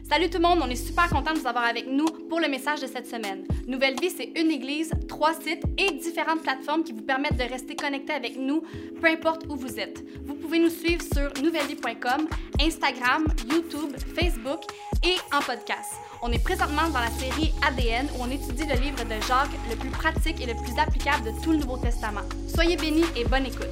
Salut tout le monde, on est super content de vous avoir avec nous pour le message de cette semaine. Nouvelle Vie, c'est une église, 3 sites et différentes plateformes qui vous permettent de rester connectés avec nous, peu importe où vous êtes. Vous pouvez nous suivre sur nouvellevie.com, Instagram, YouTube, Facebook et en podcast. On est présentement dans la série ADN où on étudie le livre de Jacques, le plus pratique et le plus applicable de tout le Nouveau Testament. Soyez bénis et bonne écoute.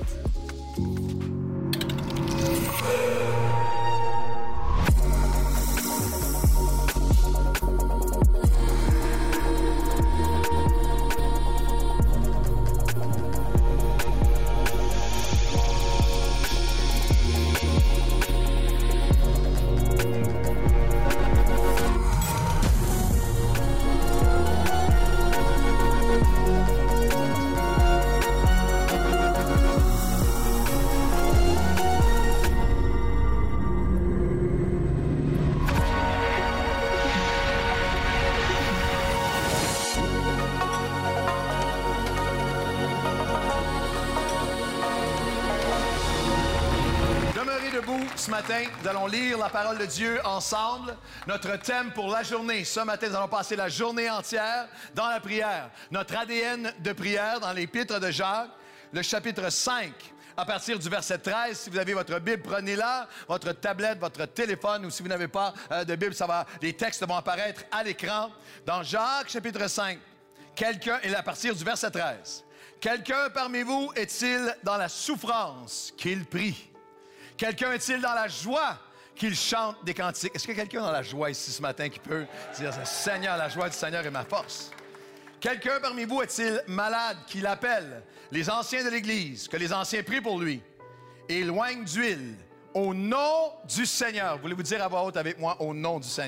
Ce matin, nous allons lire la parole de Dieu ensemble. Notre thème pour la journée. Ce matin, nous allons passer la journée entière dans la prière. Notre ADN de prière dans l'Épître de Jacques, le chapitre 5. À partir du verset 13, si vous avez votre Bible, prenez-la, votre tablette, votre téléphone, ou si vous n'avez pas de Bible, les textes vont apparaître à l'écran. Dans Jacques, chapitre 5, et à partir du verset 13, quelqu'un parmi vous est-il dans la souffrance qu'il prie? Quelqu'un est-il dans la joie qu'il chante des cantiques? Est-ce qu'il y a quelqu'un dans la joie ici ce matin qui peut dire « Seigneur, la joie du Seigneur est ma force ». Quelqu'un parmi vous est-il malade qu'il appelle les anciens de l'Église, que les anciens prient pour lui, et éloignent d'huile au nom du Seigneur? Voulez-vous dire à voix haute avec moi « Au nom du Seigneur ».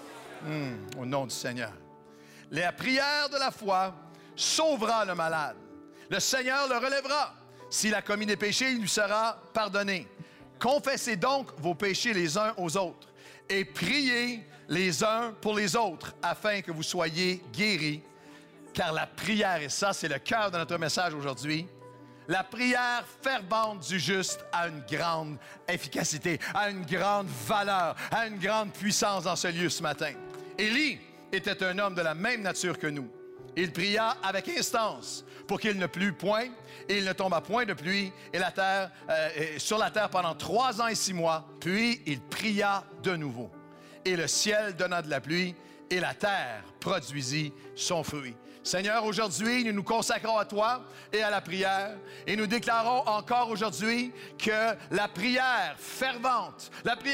Au nom du Seigneur. La prière de la foi sauvera le malade. Le Seigneur le relèvera. S'il a commis des péchés, il lui sera pardonné. Confessez donc vos péchés les uns aux autres et priez les uns pour les autres afin que vous soyez guéris. Car la prière, et ça c'est le cœur de notre message aujourd'hui, la prière fervente du juste a une grande efficacité, a une grande valeur, a une grande puissance dans ce lieu ce matin. Élie était un homme de la même nature que nous. Il pria avec instance pour qu'il ne plût point, et il ne tomba point de pluie sur la terre pendant 3 ans et 6 mois. Puis il pria de nouveau. Et le ciel donna de la pluie, et la terre produisit son fruit. Seigneur, aujourd'hui, nous nous consacrons à toi et à la prière. Et nous déclarons encore aujourd'hui que la prière fervente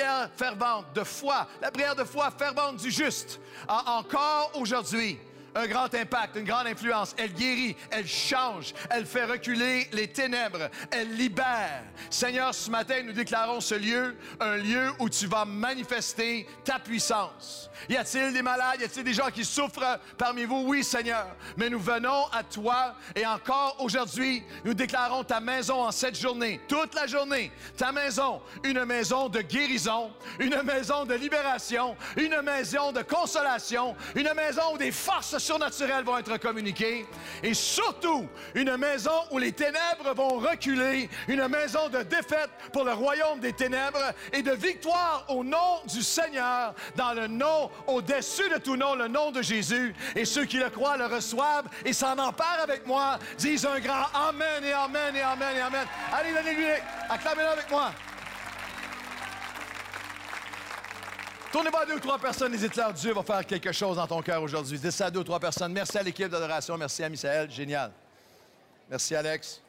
de foi, la prière de foi fervente du juste, a encore aujourd'hui un grand impact, une grande influence. Elle guérit, elle change, elle fait reculer les ténèbres, elle libère. Seigneur, ce matin, nous déclarons ce lieu un lieu où tu vas manifester ta puissance. Y a-t-il des malades? Y a-t-il des gens qui souffrent parmi vous? Oui, Seigneur. Mais nous venons à toi et encore aujourd'hui, nous déclarons ta maison en cette journée, toute la journée. Ta maison, une maison de guérison, une maison de libération, une maison de consolation, une maison où des forces surnaturelles vont être communiquées et surtout une maison où les ténèbres vont reculer, une maison de défaite pour le royaume des ténèbres et de victoire au nom du Seigneur, dans le nom au-dessus de tout nom, le nom de Jésus. Et ceux qui le croient le reçoivent et s'en emparent avec moi, disent un grand Amen et Amen et Amen et Amen. Allez, donnez-lui, acclamez-le avec moi. Tournez-vous à 2 ou 3 personnes et dites-leur, Dieu va faire quelque chose dans ton cœur aujourd'hui. Dites ça à 2 ou 3 personnes. Merci à l'équipe d'adoration. Merci à Misaël. Génial. Merci, Alex.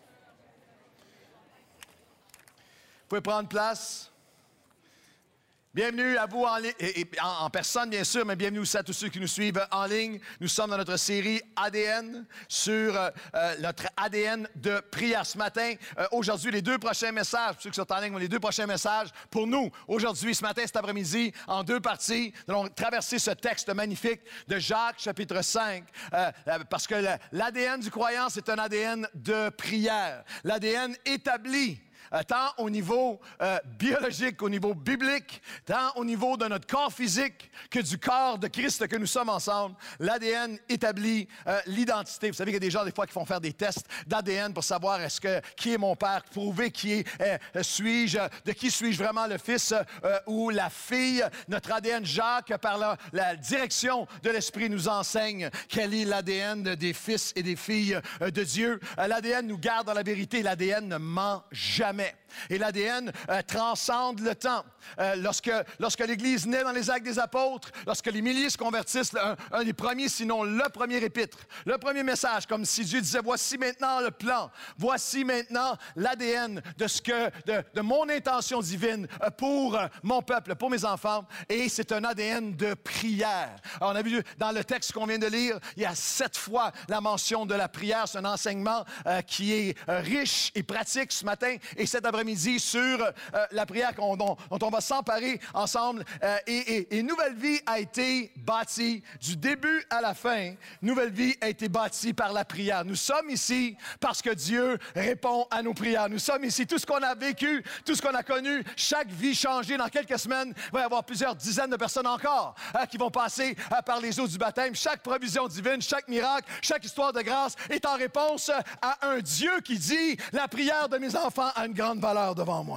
Vous pouvez prendre place. Bienvenue à vous en personne, bien sûr, mais bienvenue aussi à tous ceux qui nous suivent en ligne. Nous sommes dans notre série ADN sur notre ADN de prière. Ce matin, aujourd'hui, les 2 prochains messages, pour ceux qui sont en ligne, les 2 prochains messages pour nous. Aujourd'hui, ce matin, cet après-midi, en 2 parties, nous allons traverser ce texte magnifique de Jacques, chapitre 5, parce que l'ADN du croyant, c'est un ADN de prière. L'ADN établi tant au niveau biologique, au niveau biblique, tant au niveau de notre corps physique que du corps de Christ que nous sommes ensemble. L'ADN établit l'identité. Vous savez qu'il y a des gens, des fois, qui font faire des tests d'ADN pour savoir qui est mon père, prouver de qui suis-je vraiment le fils ou la fille. Notre ADN, Jacques, par la direction de l'Esprit, nous enseigne quel est l'ADN des fils et des filles de Dieu. L'ADN nous garde dans la vérité. L'ADN ne ment jamais. Et l'ADN transcende le temps. Lorsque l'Église naît dans les Actes des Apôtres, lorsque les milliers se convertissent, un des premiers, sinon le premier épître, le premier message, comme si Dieu disait, voici maintenant le plan, voici maintenant l'ADN de mon intention divine pour mon peuple, pour mes enfants. Et c'est un ADN de prière. Alors, on a vu dans le texte qu'on vient de lire, il y a 7 fois la mention de la prière. C'est un enseignement qui est riche et pratique ce matin et cet après-midi sur la prière dont on va s'emparer ensemble. Et Nouvelle Vie a été bâtie du début à la fin. Nouvelle Vie a été bâtie par la prière. Nous sommes ici parce que Dieu répond à nos prières. Nous sommes ici. Tout ce qu'on a vécu, tout ce qu'on a connu, chaque vie changée, dans quelques semaines, il va y avoir plusieurs dizaines de personnes encore qui vont passer par les eaux du baptême. Chaque provision divine, chaque miracle, chaque histoire de grâce est en réponse à un Dieu qui dit « La prière de mes enfants a une grande valeur devant moi ».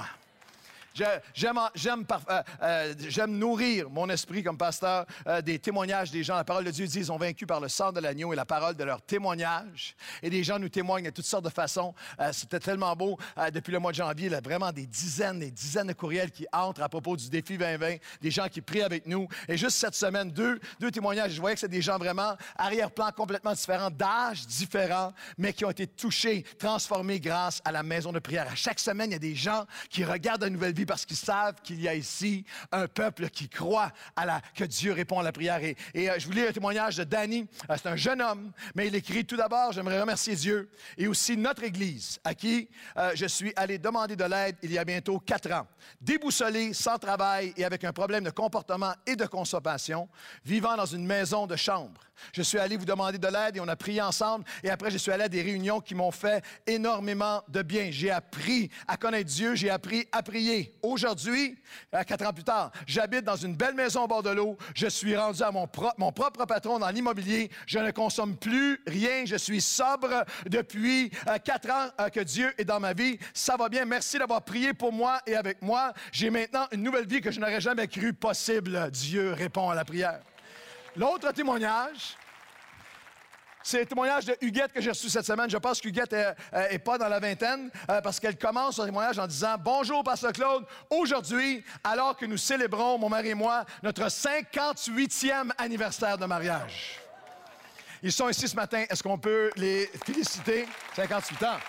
J'aime nourrir mon esprit comme pasteur des témoignages des gens. La parole de Dieu dit qu'ils ont vaincu par le sang de l'agneau et la parole de leur témoignage. Et des gens nous témoignent de toutes sortes de façons. C'était tellement beau. Depuis le mois de janvier, il y a vraiment des dizaines de courriels qui entrent à propos du défi 2020. Des gens qui prient avec nous. Et juste cette semaine, deux témoignages. Je voyais que c'est des gens vraiment arrière-plan complètement différents, d'âges différents, mais qui ont été touchés, transformés grâce à la maison de prière. À chaque semaine, il y a des gens qui regardent la Nouvelle Vie parce qu'ils savent qu'il y a ici un peuple qui croit que Dieu répond à la prière. Et je vous lis le témoignage de Danny. C'est un jeune homme, mais il écrit tout d'abord, j'aimerais remercier Dieu et aussi notre Église à qui je suis allé demander de l'aide il y a bientôt 4 ans. Déboussolé, sans travail et avec un problème de comportement et de consommation, vivant dans une maison de chambre. Je suis allé vous demander de l'aide et on a prié ensemble. Et après, je suis allé à des réunions qui m'ont fait énormément de bien. J'ai appris à connaître Dieu, j'ai appris à prier. Aujourd'hui, 4 ans plus tard, j'habite dans une belle maison au bord de l'eau. Je suis rendu à mon propre patron dans l'immobilier. Je ne consomme plus rien. Je suis sobre depuis 4 ans que Dieu est dans ma vie. Ça va bien. Merci d'avoir prié pour moi et avec moi. J'ai maintenant une nouvelle vie que je n'aurais jamais cru possible. Dieu répond à la prière. L'autre témoignage, c'est le témoignage de Huguette que j'ai reçu cette semaine. Je pense qu'Huguette n'est pas dans la vingtaine parce qu'elle commence son témoignage en disant « Bonjour, Pasteur Claude. Aujourd'hui, alors que nous célébrons, mon mari et moi, notre 58e anniversaire de mariage. » Ils sont ici ce matin. Est-ce qu'on peut les féliciter? 58 ans.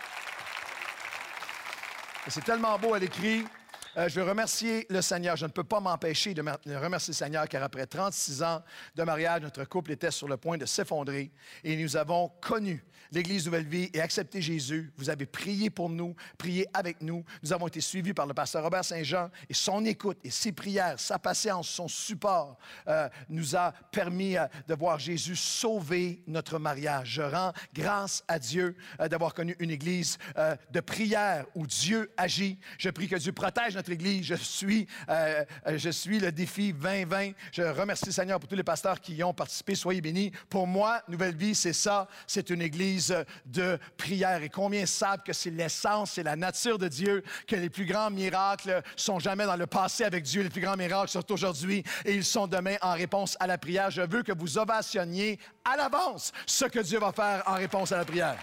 Et c'est tellement beau, elle écrit. Je veux remercier le Seigneur. Je ne peux pas m'empêcher de remercier le Seigneur car après 36 ans de mariage, notre couple était sur le point de s'effondrer et nous avons connu l'Église Nouvelle Vie et accepté Jésus. Vous avez prié pour nous, prié avec nous. Nous avons été suivis par le pasteur Robert Saint-Jean et son écoute et ses prières, sa patience, son support nous a permis de voir Jésus sauver notre mariage. Je rends grâce à Dieu d'avoir connu une Église de prière où Dieu agit. Je prie que Dieu protège notre Église. Je suis le défi 2020. Je remercie le Seigneur pour tous les pasteurs qui y ont participé. Soyez bénis. Pour moi, Nouvelle Vie, c'est ça. C'est une Église de prière. Et combien savent que c'est l'essence, c'est la nature de Dieu, que les plus grands miracles sont jamais dans le passé avec Dieu. Les plus grands miracles sont aujourd'hui et ils sont demain en réponse à la prière. Je veux que vous ovationniez à l'avance ce que Dieu va faire en réponse à la prière.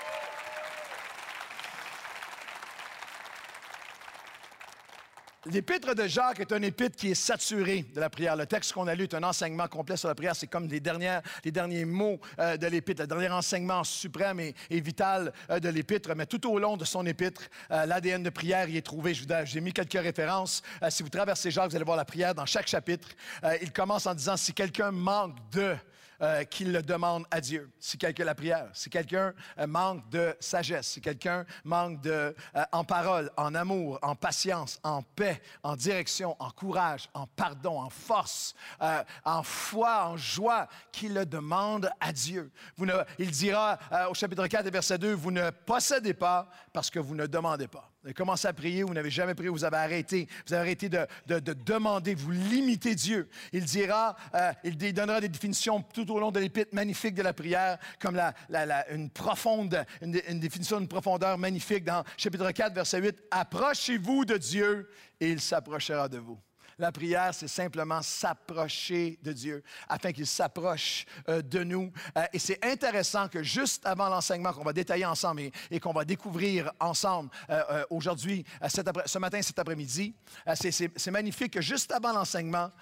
L'épître de Jacques est un épître qui est saturé de la prière. Le texte qu'on a lu est un enseignement complet sur la prière. C'est comme les derniers mots de l'épître, le dernier enseignement suprême et vital de l'épître. Mais tout au long de son épître, l'ADN de prière y est trouvé. J'ai mis quelques références. Si vous traversez Jacques, vous allez voir la prière dans chaque chapitre. Il commence en disant « Si quelqu'un manque de... » qu'il le demande à Dieu. Si quelqu'un manque de sagesse, si quelqu'un manque en parole, en amour, en patience, en paix, en direction, en courage, en pardon, en force, en foi, en joie, qu'il le demande à Dieu. Il dira au chapitre 4 et verset 2, « Vous ne possédez pas parce que vous ne demandez pas. » Vous avez commencé à prier, vous n'avez jamais prié, vous avez arrêté. Vous avez arrêté de demander, vous limitez Dieu. Il donnera des définitions tout au long de l'épître magnifique de la prière, comme une définition d'une profondeur magnifique dans chapitre 4, verset 8. « Approchez-vous de Dieu et il s'approchera de vous. » La prière, c'est simplement s'approcher de Dieu afin qu'il s'approche de nous. Et c'est intéressant que juste avant l'enseignement qu'on va détailler ensemble et qu'on va découvrir ensemble aujourd'hui, ce matin, cet après-midi, c'est magnifique que juste avant l'enseignement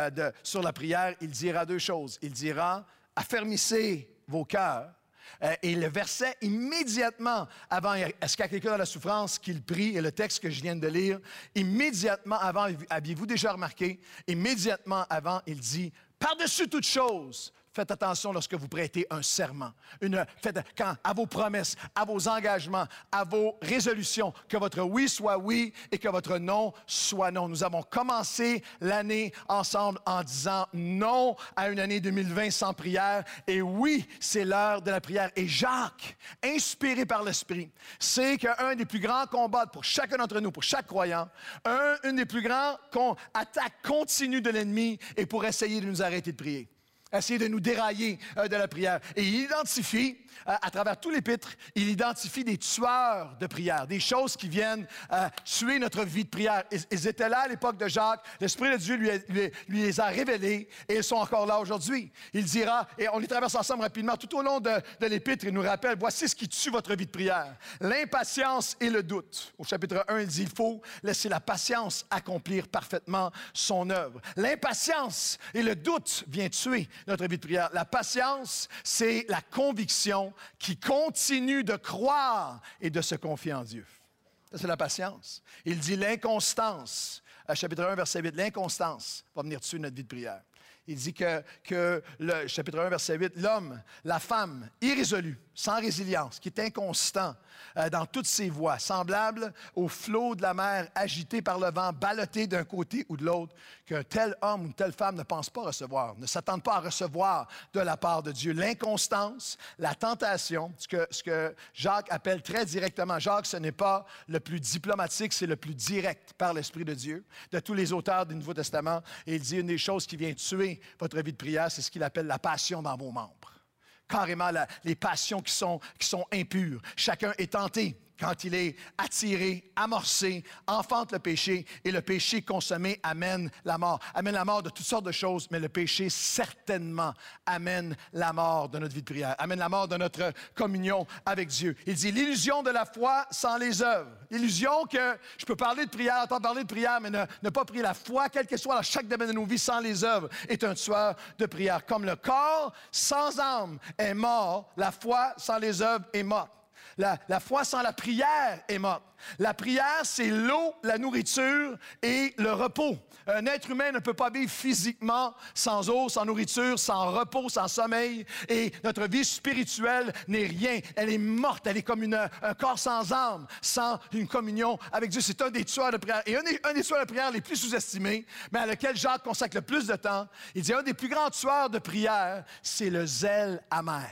sur la prière, il dira deux choses. Il dira « Affermissez vos cœurs ». Et le verset immédiatement avant, est-ce qu'il y a quelqu'un dans la souffrance qui le prie, et le texte que je viens de lire, immédiatement avant, aviez-vous déjà remarqué, immédiatement avant, il dit, par-dessus toute chose, faites attention lorsque vous prêtez un serment. Faites à vos promesses, à vos engagements, à vos résolutions, que votre oui soit oui et que votre non soit non. Nous avons commencé l'année ensemble en disant non à une année 2020 sans prière. Et oui, c'est l'heure de la prière. Et Jacques, inspiré par l'Esprit, sait qu'un des plus grands combats pour chacun d'entre nous, pour chaque croyant, une des plus grandes attaques continues de l'ennemi est pour essayer de nous arrêter de prier. Essayer de nous dérailler de la prière. Et il identifie, à travers tout l'épître, il identifie des tueurs de prière, des choses qui viennent tuer notre vie de prière. Ils étaient là à l'époque de Jacques, l'Esprit de Dieu lui les a révélés et ils sont encore là aujourd'hui. Il dira, et on les traverse ensemble rapidement, tout au long de l'épître, il nous rappelle, voici ce qui tue votre vie de prière. L'impatience et le doute. Au chapitre 1, il dit, il faut laisser la patience accomplir parfaitement son œuvre. L'impatience et le doute viennent tuer notre vie de prière. La patience, c'est la conviction qui continue de croire et de se confier en Dieu. Ça, c'est la patience. Il dit l'inconstance. Chapitre 1, verset 8, l'inconstance va venir tuer notre vie de prière. Il dit que le chapitre 1, verset 8, l'homme, la femme, irrésolu, sans résilience, qui est inconstant dans toutes ses voies, semblable au flot de la mer agité par le vent, ballotté d'un côté ou de l'autre, qu'un tel homme ou une telle femme ne pense pas recevoir, ne s'attende pas à recevoir de la part de Dieu. L'inconstance, la tentation, ce que Jacques appelle très directement. Jacques, ce n'est pas le plus diplomatique, c'est le plus direct par l'Esprit de Dieu, de tous les auteurs du Nouveau Testament. Et il dit une des choses qui vient tuer votre vie de prière, c'est ce qu'il appelle la passion dans vos membres. Carrément les passions qui sont impures. Chacun est tenté quand il est attiré, amorcé, enfante le péché, et le péché consommé amène la mort. Amène la mort de toutes sortes de choses, mais le péché certainement amène la mort de notre vie de prière, amène la mort de notre communion avec Dieu. Il dit l'illusion de la foi sans les œuvres. L'illusion que je peux parler de prière, entendre parler de prière, mais ne pas prier. La foi, quel que soit dans chaque domaine de nos vies, sans les œuvres, est un tueur de prière. Comme le corps sans âme est mort, la foi sans les œuvres est morte. La foi sans la prière est morte. La prière, c'est l'eau, la nourriture et le repos. Un être humain ne peut pas vivre physiquement sans eau, sans nourriture, sans repos, sans sommeil. Et notre vie spirituelle n'est rien. Elle est morte. Elle est comme un corps sans âme, sans une communion avec Dieu. C'est un des tueurs de prière. Et un des tueurs de prière les plus sous-estimés, mais à lequel Jacques consacre le plus de temps, il dit un des plus grands tueurs de prière, c'est le zèle amer.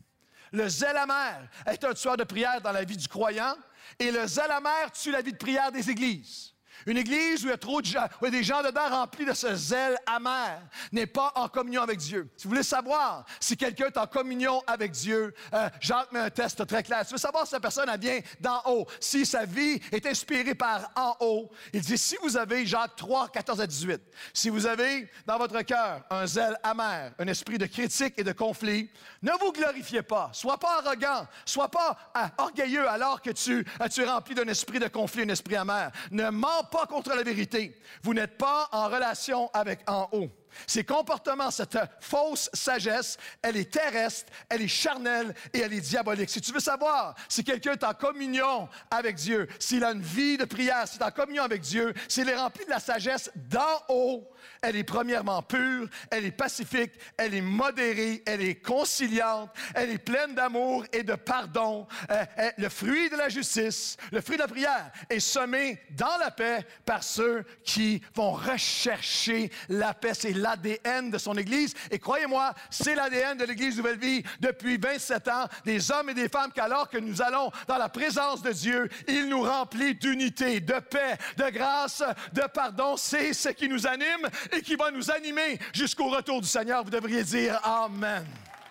Le zèle amer est un tueur de prière dans la vie du croyant et le zèle amer tue la vie de prière des églises. Une église où il y a trop de gens, où il y a des gens dedans remplis de ce zèle amer, n'est pas en communion avec Dieu. Si vous voulez savoir si quelqu'un est en communion avec Dieu, Jacques met un test très clair. Si vous voulez savoir si la personne elle vient d'en haut, si sa vie est inspirée par en haut, il dit, si vous avez, Jacques 3, 14 à 18, si vous avez dans votre cœur un zèle amer, un esprit de critique et de conflit, ne vous glorifiez pas, sois pas arrogant, sois pas orgueilleux alors que tu es rempli d'un esprit de conflit, un esprit amer. Ne mens pas contre la vérité. Vous n'êtes pas en relation avec en haut. Ces comportements, cette fausse sagesse, elle est terrestre, elle est charnelle et elle est diabolique. Si tu veux savoir si quelqu'un est en communion avec Dieu, s'il a une vie de prière, s'il est en communion avec Dieu, s'il est rempli de la sagesse d'en haut, elle est premièrement pure, elle est pacifique, elle est modérée, elle est conciliante, elle est pleine d'amour et de pardon. Le fruit de la justice, le fruit de la prière est semé dans la paix par ceux qui vont rechercher la paix. C'est l'ADN de son Église. Et croyez-moi, c'est l'ADN de l'Église Nouvelle Vie depuis 27 ans. Des hommes et des femmes qu'alors que nous allons dans la présence de Dieu, il nous remplit d'unité, de paix, de grâce, de pardon. C'est ce qui nous anime et qui va nous animer jusqu'au retour du Seigneur. Vous devriez dire Amen.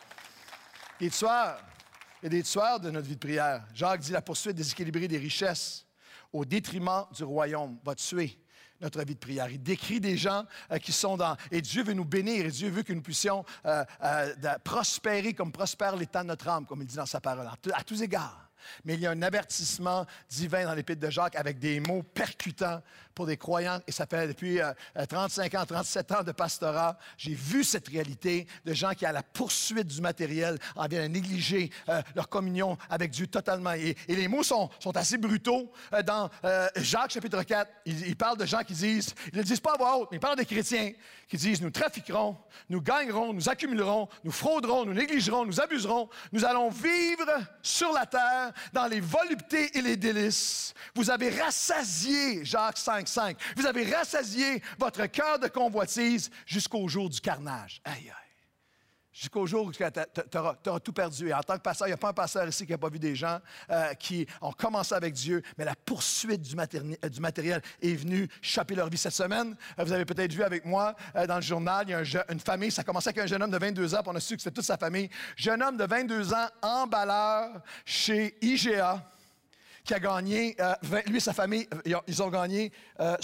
Et tu soir, il y a des tueurs de notre vie de prière. Jacques dit la poursuite déséquilibrée des richesses au détriment du royaume va tuer notre vie de prière. Il décrit des gens qui sont dans... Et Dieu veut nous bénir et Dieu veut que nous puissions prospérer comme prospère l'état de notre âme, comme il dit dans sa parole, à tous égards. Mais il y a un avertissement divin dans l'Épître de Jacques avec des mots percutants pour des croyants. Et ça fait depuis 35 ans, 37 ans de pastorat. J'ai vu cette réalité de gens qui, à la poursuite du matériel, en viennent à négliger leur communion avec Dieu totalement. Et les mots sont assez brutaux. Dans Jacques chapitre 4, il parle de gens qui disent, ils ne le disent pas à voix haute, mais il parle des chrétiens qui disent, nous trafiquerons, nous gagnerons, nous accumulerons, nous frauderons, nous négligerons, nous abuserons, nous allons vivre sur la terre dans les voluptés et les délices. Vous avez rassasié, Jacques 5:5, vous avez rassasié votre cœur de convoitise jusqu'au jour du carnage. Aïe, aïe. Jusqu'au jour où tu auras tout perdu. Et en tant que pasteur, il n'y a pas un pasteur ici qui n'a pas vu des gens qui ont commencé avec Dieu, mais la poursuite du matériel est venue choper leur vie. Cette semaine, vous avez peut-être vu avec moi dans le journal, il y a une famille, ça a commencé avec un jeune homme de 22 ans, puis on a su que c'était toute sa famille. Jeune homme de 22 ans, emballeur chez IGA, qui a gagné, lui et sa famille, ils ont gagné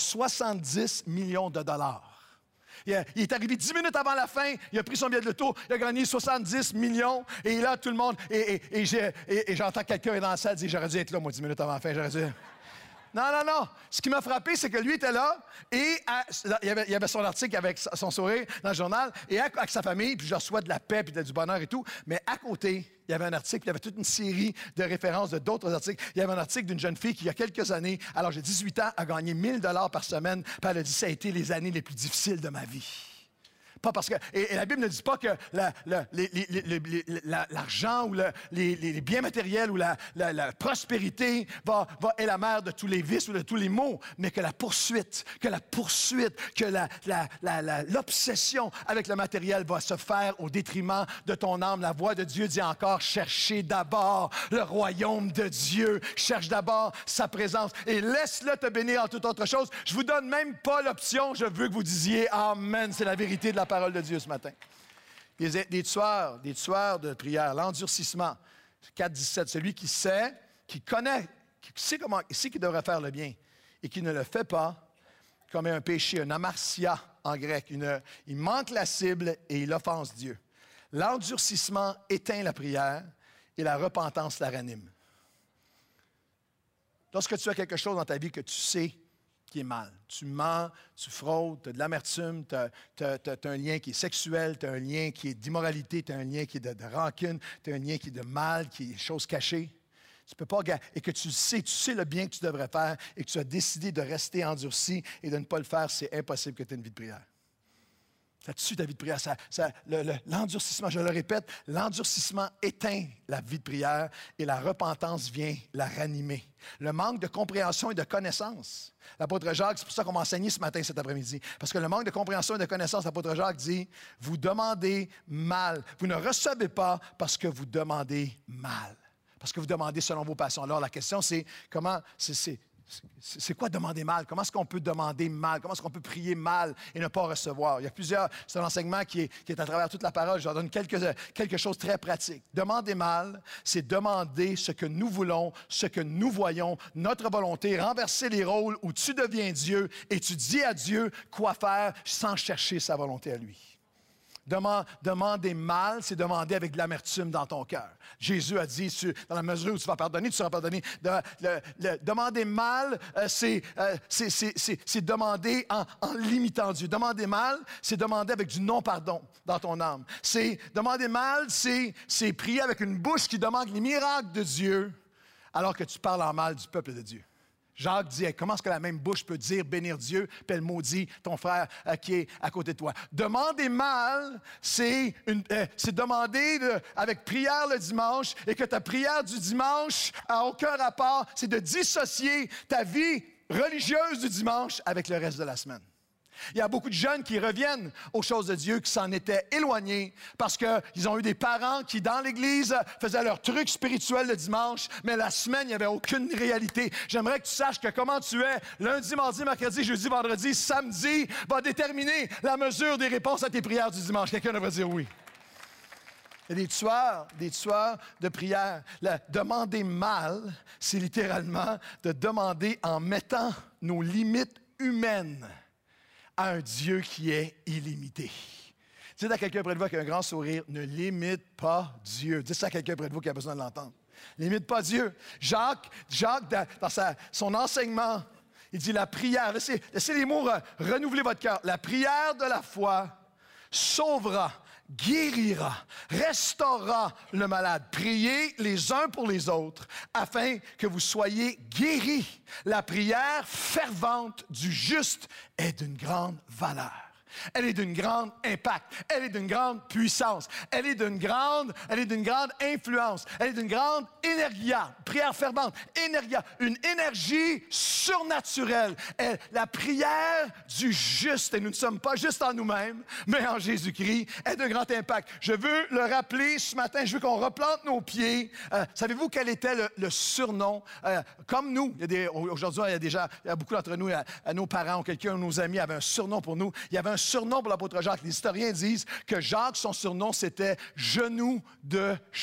70 millions de dollars. Il est arrivé 10 minutes avant la fin, il a pris son billet de l'auto, il a gagné 70 millions, et là, tout le monde... Et j'entends quelqu'un dans la salle dire « J'aurais dû être là, moi, 10 minutes avant la fin, j'aurais dû... » Non. Ce qui m'a frappé, c'est que lui était là, et il y avait son article avec son sourire dans le journal, et avec sa famille, puis je reçois de la paix, puis du bonheur et tout, mais à côté... Il y avait un article, puis il y avait toute une série de références de d'autres articles. Il y avait un article d'une jeune fille qui, il y a quelques années, alors j'ai 18 ans, a gagné 1 000 $ par semaine, puis elle a dit « Ça a été les années les plus difficiles de ma vie. » Pas parce que... Et la Bible ne dit pas que l'argent ou les biens matériels ou la prospérité est la mère de tous les vices ou de tous les maux, mais que la poursuite, que l'obsession avec le matériel va se faire au détriment de ton âme. La voix de Dieu dit encore, cherchez d'abord le royaume de Dieu. Cherche d'abord sa présence et laisse-le te bénir en toute autre chose. Je vous donne même pas l'option, je veux que vous disiez Amen. C'est la vérité de la parole de Dieu ce matin. Des tueurs de prière, l'endurcissement. 4,17, celui qui sait, qui connaît, qui sait qu'il devrait faire le bien et qui ne le fait pas, commet un péché, un amartia en grec. Il manque la cible et il offense Dieu. L'endurcissement éteint la prière et la repentance la ranime. Lorsque tu as quelque chose dans ta vie que tu sais qui est mal. Tu mens, tu fraudes, tu as de l'amertume, tu as un lien qui est sexuel, tu as un lien qui est d'immoralité, tu as un lien qui est de rancune, tu as un lien qui est de mal, qui est chose cachée. Tu peux pas, et que tu sais le bien que tu devrais faire et que tu as décidé de rester endurci et de ne pas le faire, c'est impossible que tu aies une vie de prière. Ça tue ta vie de prière. L'endurcissement, je le répète, l'endurcissement éteint la vie de prière et la repentance vient la ranimer. Le manque de compréhension et de connaissance. L'apôtre Jacques, c'est pour ça qu'on m'a enseigné ce matin, cet après-midi. Parce que le manque de compréhension et de connaissance, l'apôtre Jacques dit, vous demandez mal. Vous ne recevez pas parce que vous demandez mal. Parce que vous demandez selon vos passions. Alors, la question, c'est comment... C'est quoi demander mal? Comment est-ce qu'on peut demander mal? Comment est-ce qu'on peut prier mal et ne pas recevoir? Il y a plusieurs... C'est un enseignement qui est à travers toute la parole. Je leur donne quelque chose de très pratique. Demander mal, c'est demander ce que nous voulons, ce que nous voyons, notre volonté, renverser les rôles où tu deviens Dieu et tu dis à Dieu quoi faire sans chercher sa volonté à lui. Demander mal, c'est demander avec de l'amertume dans ton cœur. Jésus a dit, dans la mesure où tu vas pardonner, tu seras pardonné. Demander mal, c'est demander en limitant Dieu. Demander mal, c'est demander avec du non-pardon dans ton âme. Demander mal, c'est prier avec une bouche qui demande les miracles de Dieu, alors que tu parles en mal du peuple de Dieu. Jacques dit, comment est-ce que la même bouche peut dire bénir Dieu, puis elle maudit ton frère qui est à côté de toi? Demander mal, c'est demander avec prière le dimanche et que ta prière du dimanche n'a aucun rapport. C'est de dissocier ta vie religieuse du dimanche avec le reste de la semaine. Il y a beaucoup de jeunes qui reviennent aux choses de Dieu, qui s'en étaient éloignés parce qu'ils ont eu des parents qui, dans l'Église, faisaient leur truc spirituel le dimanche, mais la semaine, il n'y avait aucune réalité. J'aimerais que tu saches que comment tu es lundi, mardi, mercredi, jeudi, vendredi, samedi, va déterminer la mesure des réponses à tes prières du dimanche. Quelqu'un devrait dire oui. Il y a des tueurs de prière. Demander mal, c'est littéralement de demander en mettant nos limites humaines à un Dieu qui est illimité. Dites à quelqu'un près de vous avec un grand sourire, ne limite pas Dieu. Dites ça à quelqu'un près de vous qui a besoin de l'entendre. Limite pas Dieu. Jacques dans son enseignement, il dit la prière, laissez les mots renouveler votre cœur. La prière de la foi sauvera, guérira, restaurera le malade. Priez les uns pour les autres afin que vous soyez guéris. La prière fervente du juste est d'une grande valeur. Elle est d'une grande impact. Elle est d'une grande puissance. Elle est d'une grande influence. Elle est d'une grande énergia. Prière fervente, énergia, une énergie surnaturelle. La prière du juste, et nous ne sommes pas juste en nous-mêmes, mais en Jésus-Christ, est de grand impact. Je veux le rappeler ce matin, je veux qu'on replante nos pieds. Savez-vous quel était le surnom? Comme nous, aujourd'hui, il y a beaucoup d'entre nous, nos parents ou quelqu'un de nos amis avait un surnom pour nous. Il y avait un surnom pour l'apôtre Jacques. Les historiens disent que Jacques, son surnom, c'était « genou de chameau ».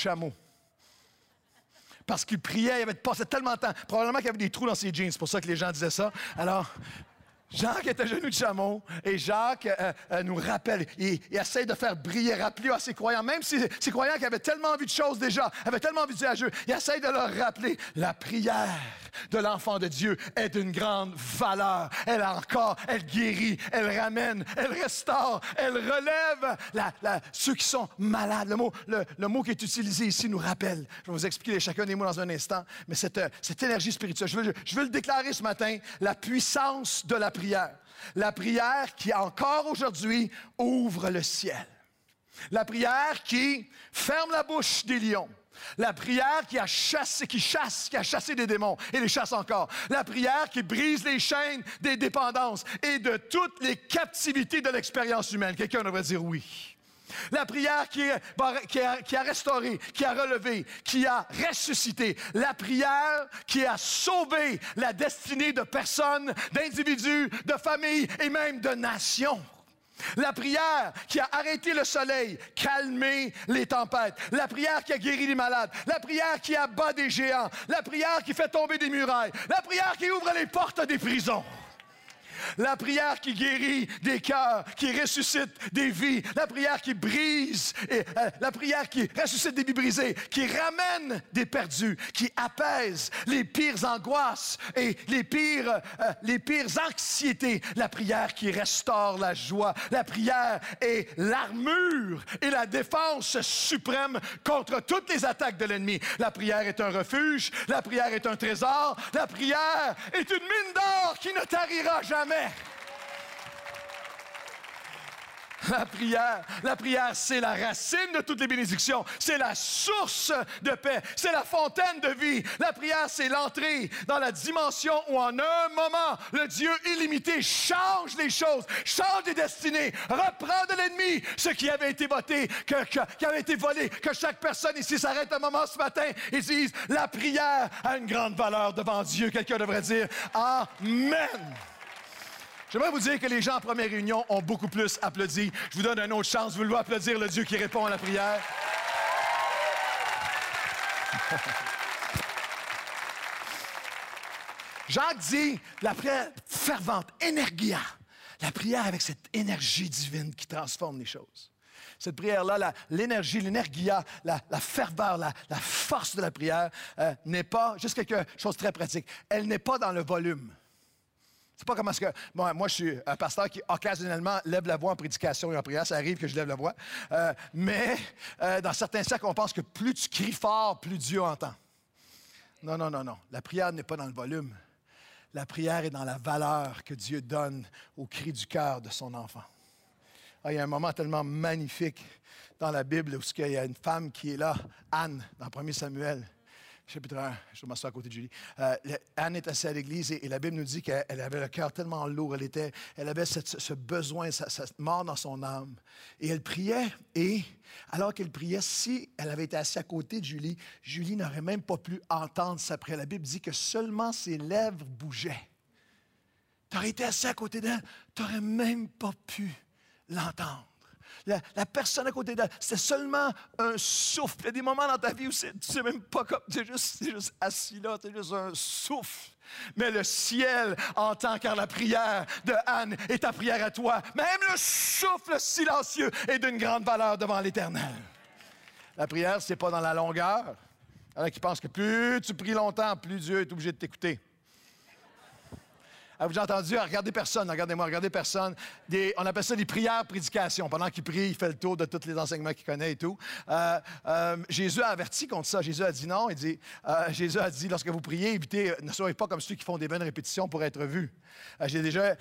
Parce qu'il priait, il avait passé tellement de temps. Probablement qu'il y avait des trous dans ses jeans, c'est pour ça que les gens disaient ça. Alors, Jacques était genou de chameau et Jacques nous rappelle, il essaie de faire briller, rappeler à ses croyants, même si ces croyants qui avaient tellement vu de choses déjà, avaient tellement vu de Dieu, il essaie de leur rappeler la prière de l'enfant de Dieu est d'une grande valeur. Elle guérit, elle ramène, elle restaure, elle relève ceux qui sont malades. Le mot qui est utilisé ici nous rappelle. Je vais vous expliquer chacun des mots dans un instant, mais cette énergie spirituelle, je veux le déclarer ce matin, la puissance de la prière. La prière qui, encore aujourd'hui, ouvre le ciel. La prière qui ferme la bouche des lions. La prière qui a chassé des démons et les chasse encore. La prière qui brise les chaînes des dépendances et de toutes les captivités de l'expérience humaine. Quelqu'un devrait dire oui. La prière qui a restauré, qui a relevé, qui a ressuscité. La prière qui a sauvé la destinée de personnes, d'individus, de familles et même de nations. La prière qui a arrêté le soleil, calmé les tempêtes. La prière qui a guéri les malades. La prière qui abat des géants. La prière qui fait tomber des murailles. La prière qui ouvre les portes des prisons. La prière qui guérit des cœurs, qui ressuscite des vies. La prière qui brise, la prière qui ressuscite des vies brisées, qui ramène des perdus, qui apaise les pires angoisses et les pires anxiétés. La prière qui restaure la joie. La prière est l'armure et la défense suprême contre toutes les attaques de l'ennemi. La prière est un refuge. La prière est un trésor. La prière est une mine d'or qui ne tarira jamais. La prière, c'est la racine de toutes les bénédictions. C'est la source de paix. C'est la fontaine de vie. La prière, c'est l'entrée dans la dimension où en un moment, le Dieu illimité change les choses, change les destinées, reprend de l'ennemi ce qui avait été voté, qui avait été volé. Que chaque personne ici s'arrête un moment ce matin et dise, la prière a une grande valeur devant Dieu. Quelqu'un devrait dire, Amen. J'aimerais vous dire que les gens en première réunion ont beaucoup plus applaudi. Je vous donne une autre chance. Vous voulez applaudir le Dieu qui répond à la prière? Jacques dit la prière fervente, énergia. La prière avec cette énergie divine qui transforme les choses. Cette prière-là, l'énergie, l'énergia, la ferveur, la force de la prière n'est pas, juste quelque chose de très pratique, elle n'est pas dans le volume. C'est pas comment est-ce que... Bon, moi, je suis un pasteur qui, occasionnellement, lève la voix en prédication et en prière. Ça arrive que je lève la voix. Mais dans certains cercles, on pense que plus tu cries fort, plus Dieu entend. Non. La prière n'est pas dans le volume. La prière est dans la valeur que Dieu donne au cri du cœur de son enfant. Il y a un moment tellement magnifique dans la Bible où il y a une femme qui est là, Anne, dans 1 Samuel. chapitre 1, je m'assois à côté de Julie. Anne est assise à l'église et la Bible nous dit qu'elle avait le cœur tellement lourd. Elle avait ce besoin, cette mort dans son âme. Et elle priait. Et alors qu'elle priait, si elle avait été assise à côté de Julie, Julie n'aurait même pas pu entendre sa prière. La Bible dit que seulement ses lèvres bougeaient. Tu aurais été assis à côté d'elle, tu n'aurais même pas pu l'entendre. La personne à côté d'elle, c'est seulement un souffle. Il y a des moments dans ta vie où tu ne sais même pas comme, tu es juste assis là, tu es juste un souffle. Mais le ciel entend car la prière de Anne est ta prière à toi. Même le souffle silencieux est d'une grande valeur devant l'Éternel. La prière, ce n'est pas dans la longueur. Il y en a qui pensent que plus tu pries longtemps, plus Dieu est obligé de t'écouter. Avez-vous déjà entendu? Regardez personne, regardez-moi, regardez personne. On appelle ça des prières-prédications. Pendant qu'il prie, il fait le tour de tous les enseignements qu'il connaît et tout. Jésus a averti contre ça. Jésus a dit non. Jésus a dit, lorsque vous priez, évitez, ne soyez pas comme ceux qui font des vaines répétitions pour être vus. J'ai déjà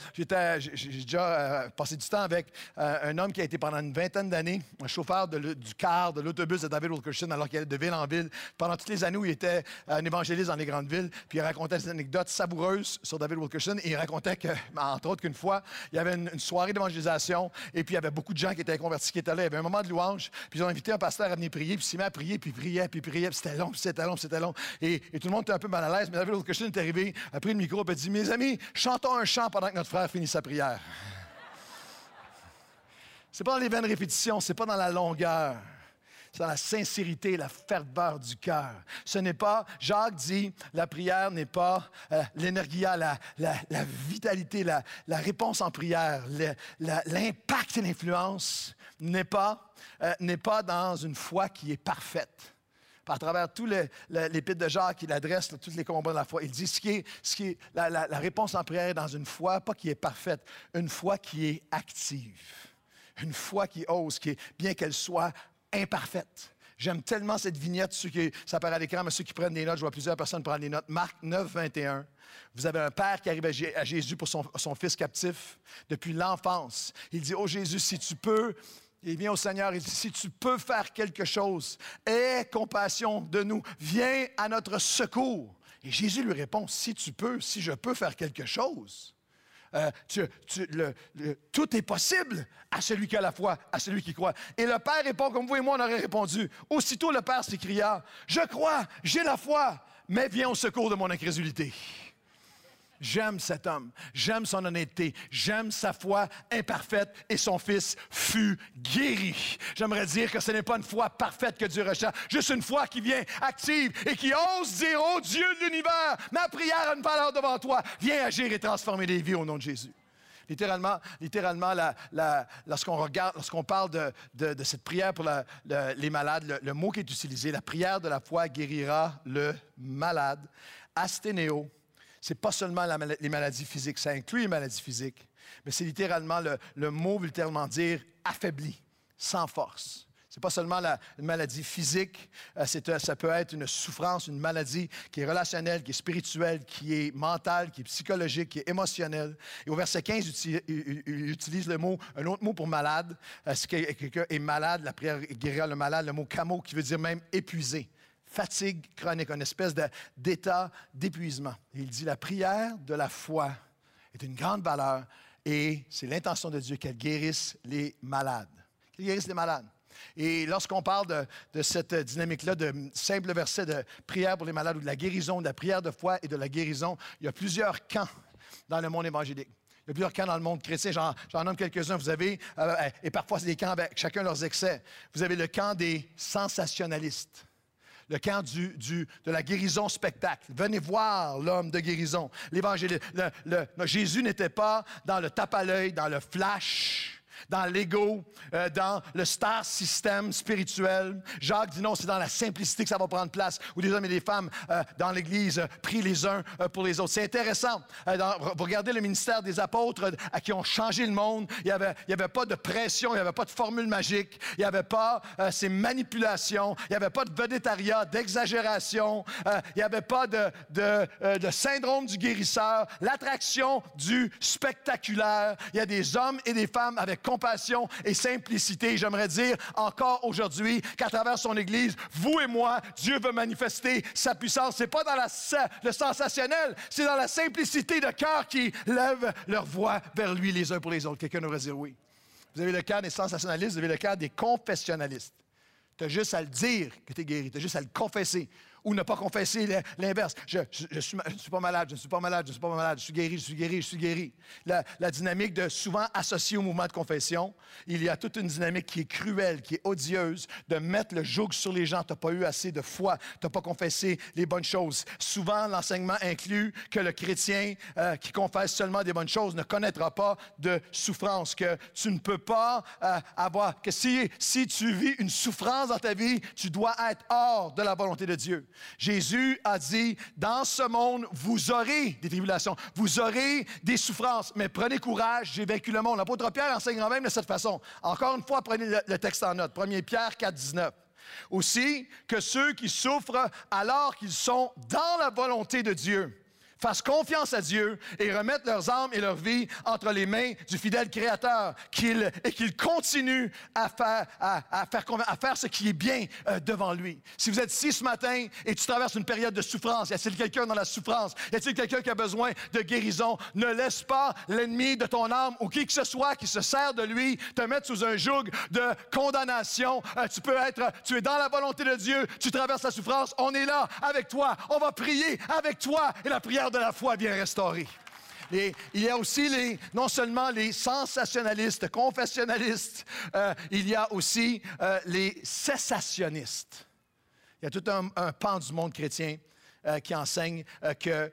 passé du temps avec un homme qui a été pendant une vingtaine d'années un chauffeur du car de l'autobus de David Wilkerson alors qu'il allait de ville en ville. Pendant toutes les années où il était un évangéliste dans les grandes villes, puis il racontait des anecdotes savoureuses sur David Wilkerson. Et il racontait que, entre autres, qu'une fois, il y avait une soirée d'évangélisation et puis il y avait beaucoup de gens qui étaient convertis qui étaient là. Il y avait un moment de louange, puis ils ont invité un pasteur à venir prier, puis il s'est mis à prier, puis il priait, puis c'était long, puis c'était long, puis c'était long. Et tout le monde était un peu mal à l'aise, mais David Wilkerson est arrivé, a pris le micro et a dit « Mes amis, chantons un chant pendant que notre frère finit sa prière. » C'est pas dans les vaines répétitions, c'est pas dans la longueur. C'est dans la sincérité, la ferveur du cœur. Ce n'est pas, Jacques dit, la prière n'est pas l'énergia, la vitalité, la réponse en prière, l'impact et l'influence n'est pas dans une foi qui est parfaite. À travers tout l'épître de Jacques, il adresse tous les combats de la foi. Il dit la réponse en prière est dans une foi, pas qui est parfaite, une foi qui est active. Une foi qui ose, bien qu'elle soit imparfaite. J'aime tellement cette vignette, ça apparaît à l'écran, mais ceux qui prennent des notes, je vois plusieurs personnes prendre des notes. Marc 9, 21. Vous avez un père qui arrive à Jésus pour son fils captif depuis l'enfance. Il dit, « Oh Jésus, si tu peux... » Il vient au Seigneur et dit, « Si tu peux faire quelque chose, aie compassion de nous, viens à notre secours. » Et Jésus lui répond, « Si tu peux, si je peux faire quelque chose. » Tout est possible à celui qui a la foi, à celui qui croit. Et le Père répond comme vous et moi, on aurait répondu. Aussitôt, le Père s'écria, « Je crois, j'ai la foi, mais viens au secours de mon incrédulité. » J'aime cet homme, j'aime son honnêteté, j'aime sa foi imparfaite et son fils fut guéri. J'aimerais dire que ce n'est pas une foi parfaite que Dieu recherche, juste une foi qui vient active et qui ose dire, « Oh Dieu de l'univers, ma prière a une valeur devant toi, viens agir et transformer les vies au nom de Jésus. » Littéralement, lorsqu'on parle de cette prière pour les malades, le mot qui est utilisé, la prière de la foi guérira le malade, asténéo. Ce n'est pas seulement les maladies physiques, ça inclut les maladies physiques, mais c'est littéralement, le mot veut littéralement dire affaibli, sans force. Ce n'est pas seulement une maladie physique, ça peut être une souffrance, une maladie qui est relationnelle, qui est spirituelle, qui est mentale, qui est psychologique, qui est émotionnelle. Et au verset 15, il utilise un autre mot pour malade. Si quelqu'un est malade, la prière guérira le malade, le mot kamo qui veut dire même épuisé. Fatigue chronique, une espèce d'état d'épuisement. Et il dit, la prière de la foi est une grande valeur et c'est l'intention de Dieu qu'elle guérisse les malades. Qu'elle guérisse les malades. Et lorsqu'on parle de cette dynamique-là, de simple verset de prière pour les malades ou de la guérison, de la prière de foi et de la guérison, il y a plusieurs camps dans le monde évangélique. Il y a plusieurs camps dans le monde chrétien. J'en nomme quelques-uns. Vous avez, et parfois c'est des camps avec chacun leurs excès. Vous avez le camp des sensationnalistes. Le camp de la guérison spectacle. Venez voir l'homme de guérison. L'évangile. Jésus n'était pas dans le tape à l'œil, dans le flash, dans l'ego, dans le star system spirituel. Jacques dit non, c'est dans la simplicité que ça va prendre place, où des hommes et des femmes dans l'Église prient les uns pour les autres. C'est intéressant. Vous regardez le ministère des apôtres qui ont changé le monde. Il n'y avait pas de pression, il n'y avait pas de formule magique, il n'y avait pas ces manipulations, il n'y avait pas de vedettariat, d'exagération, il n'y avait pas de syndrome du guérisseur, l'attraction du spectaculaire. Il y a des hommes et des femmes avec compassion et simplicité. J'aimerais dire encore aujourd'hui qu'à travers son Église, vous et moi, Dieu veut manifester sa puissance. C'est pas dans le sensationnel, c'est dans la simplicité de cœur qui lèvent leur voix vers lui les uns pour les autres. Quelqu'un devrait dire oui. Vous avez le cœur des sensationnalistes, vous avez le cœur des confessionnalistes. Tu as juste à le dire que tu es guéri, tu as juste à le confesser. Ou ne pas confesser l'inverse. Je suis pas malade, je ne suis pas malade, je ne suis pas malade, je suis guéri, je suis guéri, je suis guéri. La dynamique de souvent associée au mouvement de confession, il y a toute une dynamique qui est cruelle, qui est odieuse, de mettre le joug sur les gens. Tu n'as pas eu assez de foi, tu n'as pas confessé les bonnes choses. Souvent, l'enseignement inclut que le chrétien qui confesse seulement des bonnes choses ne connaîtra pas de souffrance, que tu ne peux pas avoir, que si tu vis une souffrance dans ta vie, tu dois être hors de la volonté de Dieu. Jésus a dit, dans ce monde, vous aurez des tribulations, vous aurez des souffrances, mais prenez courage, j'ai vaincu le monde. L'apôtre Pierre enseigne quand même de cette façon. Encore une fois, prenez le texte en note. 1 Pierre 4, 19. Aussi, que ceux qui souffrent alors qu'ils sont dans la volonté de Dieu fassent confiance à Dieu et remettent leurs âmes et leur vie entre les mains du fidèle Créateur, qu'ils continuent à faire ce qui est bien devant lui. Si vous êtes ici ce matin et tu traverses une période de souffrance, y a-t-il quelqu'un dans la souffrance? Y a-t-il quelqu'un qui a besoin de guérison? Ne laisse pas l'ennemi de ton âme ou qui que ce soit qui se sert de lui te mettre sous un joug de condamnation. Tu es dans la volonté de Dieu, tu traverses la souffrance, on est là avec toi, on va prier avec toi et la prière de la foi vient restaurer. Et il y a aussi non seulement les sensationnalistes, confessionnalistes, il y a aussi les cessationnistes. Il y a tout un pan du monde chrétien qui enseigne que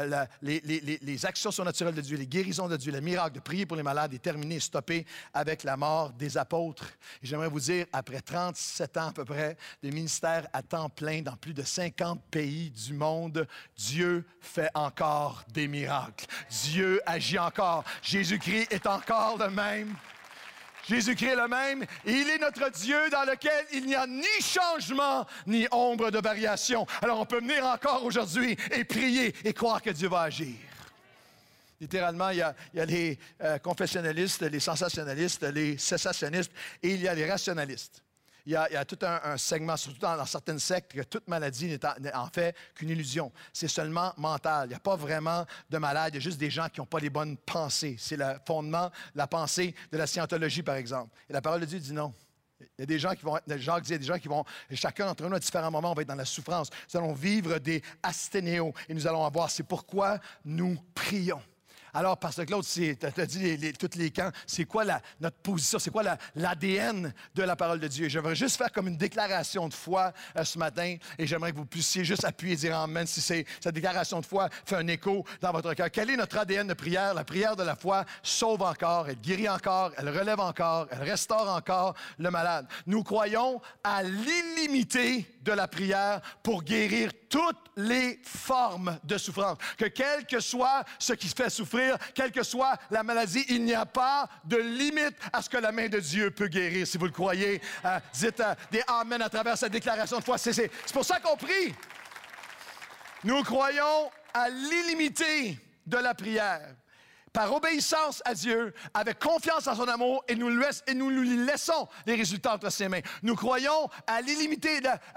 les actions surnaturelles de Dieu, les guérisons de Dieu, les miracles, de prier pour les malades est terminé et stoppé avec la mort des apôtres. Et j'aimerais vous dire, après 37 ans à peu près de ministère à temps plein dans plus de 50 pays du monde, Dieu fait encore des miracles. Dieu agit encore. Jésus-Christ est encore le même. Jésus-Christ est le même, et il est notre Dieu dans lequel il n'y a ni changement, ni ombre de variation. Alors on peut venir encore aujourd'hui et prier et croire que Dieu va agir. Littéralement, il y a les confessionnalistes, les sensationnalistes, les cessationnistes, et il y a les rationalistes. Il y a tout un segment, surtout dans certaines sectes, que toute maladie n'est en fait qu'une illusion. C'est seulement mental. Il n'y a pas vraiment de malade. Il y a juste des gens qui n'ont pas les bonnes pensées. C'est le fondement, la pensée de la scientologie, par exemple. Et la parole de Dieu dit non. Il y a des gens qui vont être, Jacques dit, il y a des gens qui vont, chacun d'entre nous à différents moments, on va être dans la souffrance. Nous allons vivre des asthénéos et nous allons avoir, c'est pourquoi nous prions. Alors, Pasteur Claude, tu as dit tous les camps, c'est quoi notre position, c'est quoi l'ADN de la parole de Dieu? J'aimerais juste faire comme une déclaration de foi ce matin et j'aimerais que vous puissiez juste appuyer et dire amen si cette déclaration de foi fait un écho dans votre cœur. Quel est notre ADN de prière? La prière de la foi sauve encore, elle guérit encore, elle relève encore, elle restaure encore le malade. Nous croyons à l'illimité de la prière pour guérir toutes les formes de souffrance. Que quel que soit ce qui fait souffrir, quelle que soit la maladie, il n'y a pas de limite à ce que la main de Dieu peut guérir. Si vous le croyez, dites des amen à travers cette déclaration de foi. C'est pour ça qu'on prie. Nous croyons à l'illimité de la prière. Par obéissance à Dieu, avec confiance en son amour, et nous lui laissons les résultats entre ses mains. Nous croyons à l'illimité,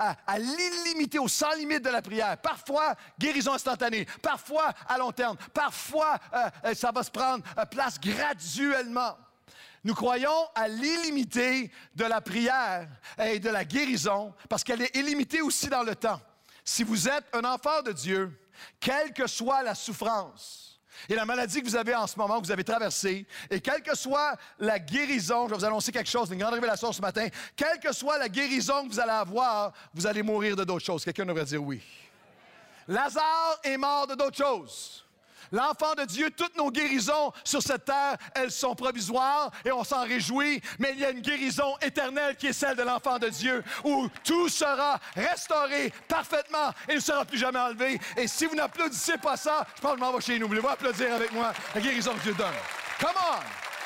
au sans limite de la prière. Parfois, guérison instantanée. Parfois, à long terme. Parfois, ça va se prendre place graduellement. Nous croyons à l'illimité de la prière et de la guérison, parce qu'elle est illimitée aussi dans le temps. Si vous êtes un enfant de Dieu, quelle que soit la souffrance, et la maladie que vous avez en ce moment, que vous avez traversée, et quelle que soit la guérison, je vais vous annoncer quelque chose, une grande révélation ce matin, quelle que soit la guérison que vous allez avoir, vous allez mourir de d'autres choses. Quelqu'un devrait dire oui. Lazare est mort de d'autres choses. L'enfant de Dieu, toutes nos guérisons sur cette terre, elles sont provisoires et on s'en réjouit, mais il y a une guérison éternelle qui est celle de l'enfant de Dieu, où tout sera restauré parfaitement et ne sera plus jamais enlevé. Et si vous n'applaudissez pas ça, je pense que je m'en vais chez nous. Voulez-vous applaudir avec moi la guérison que Dieu donne? Come on!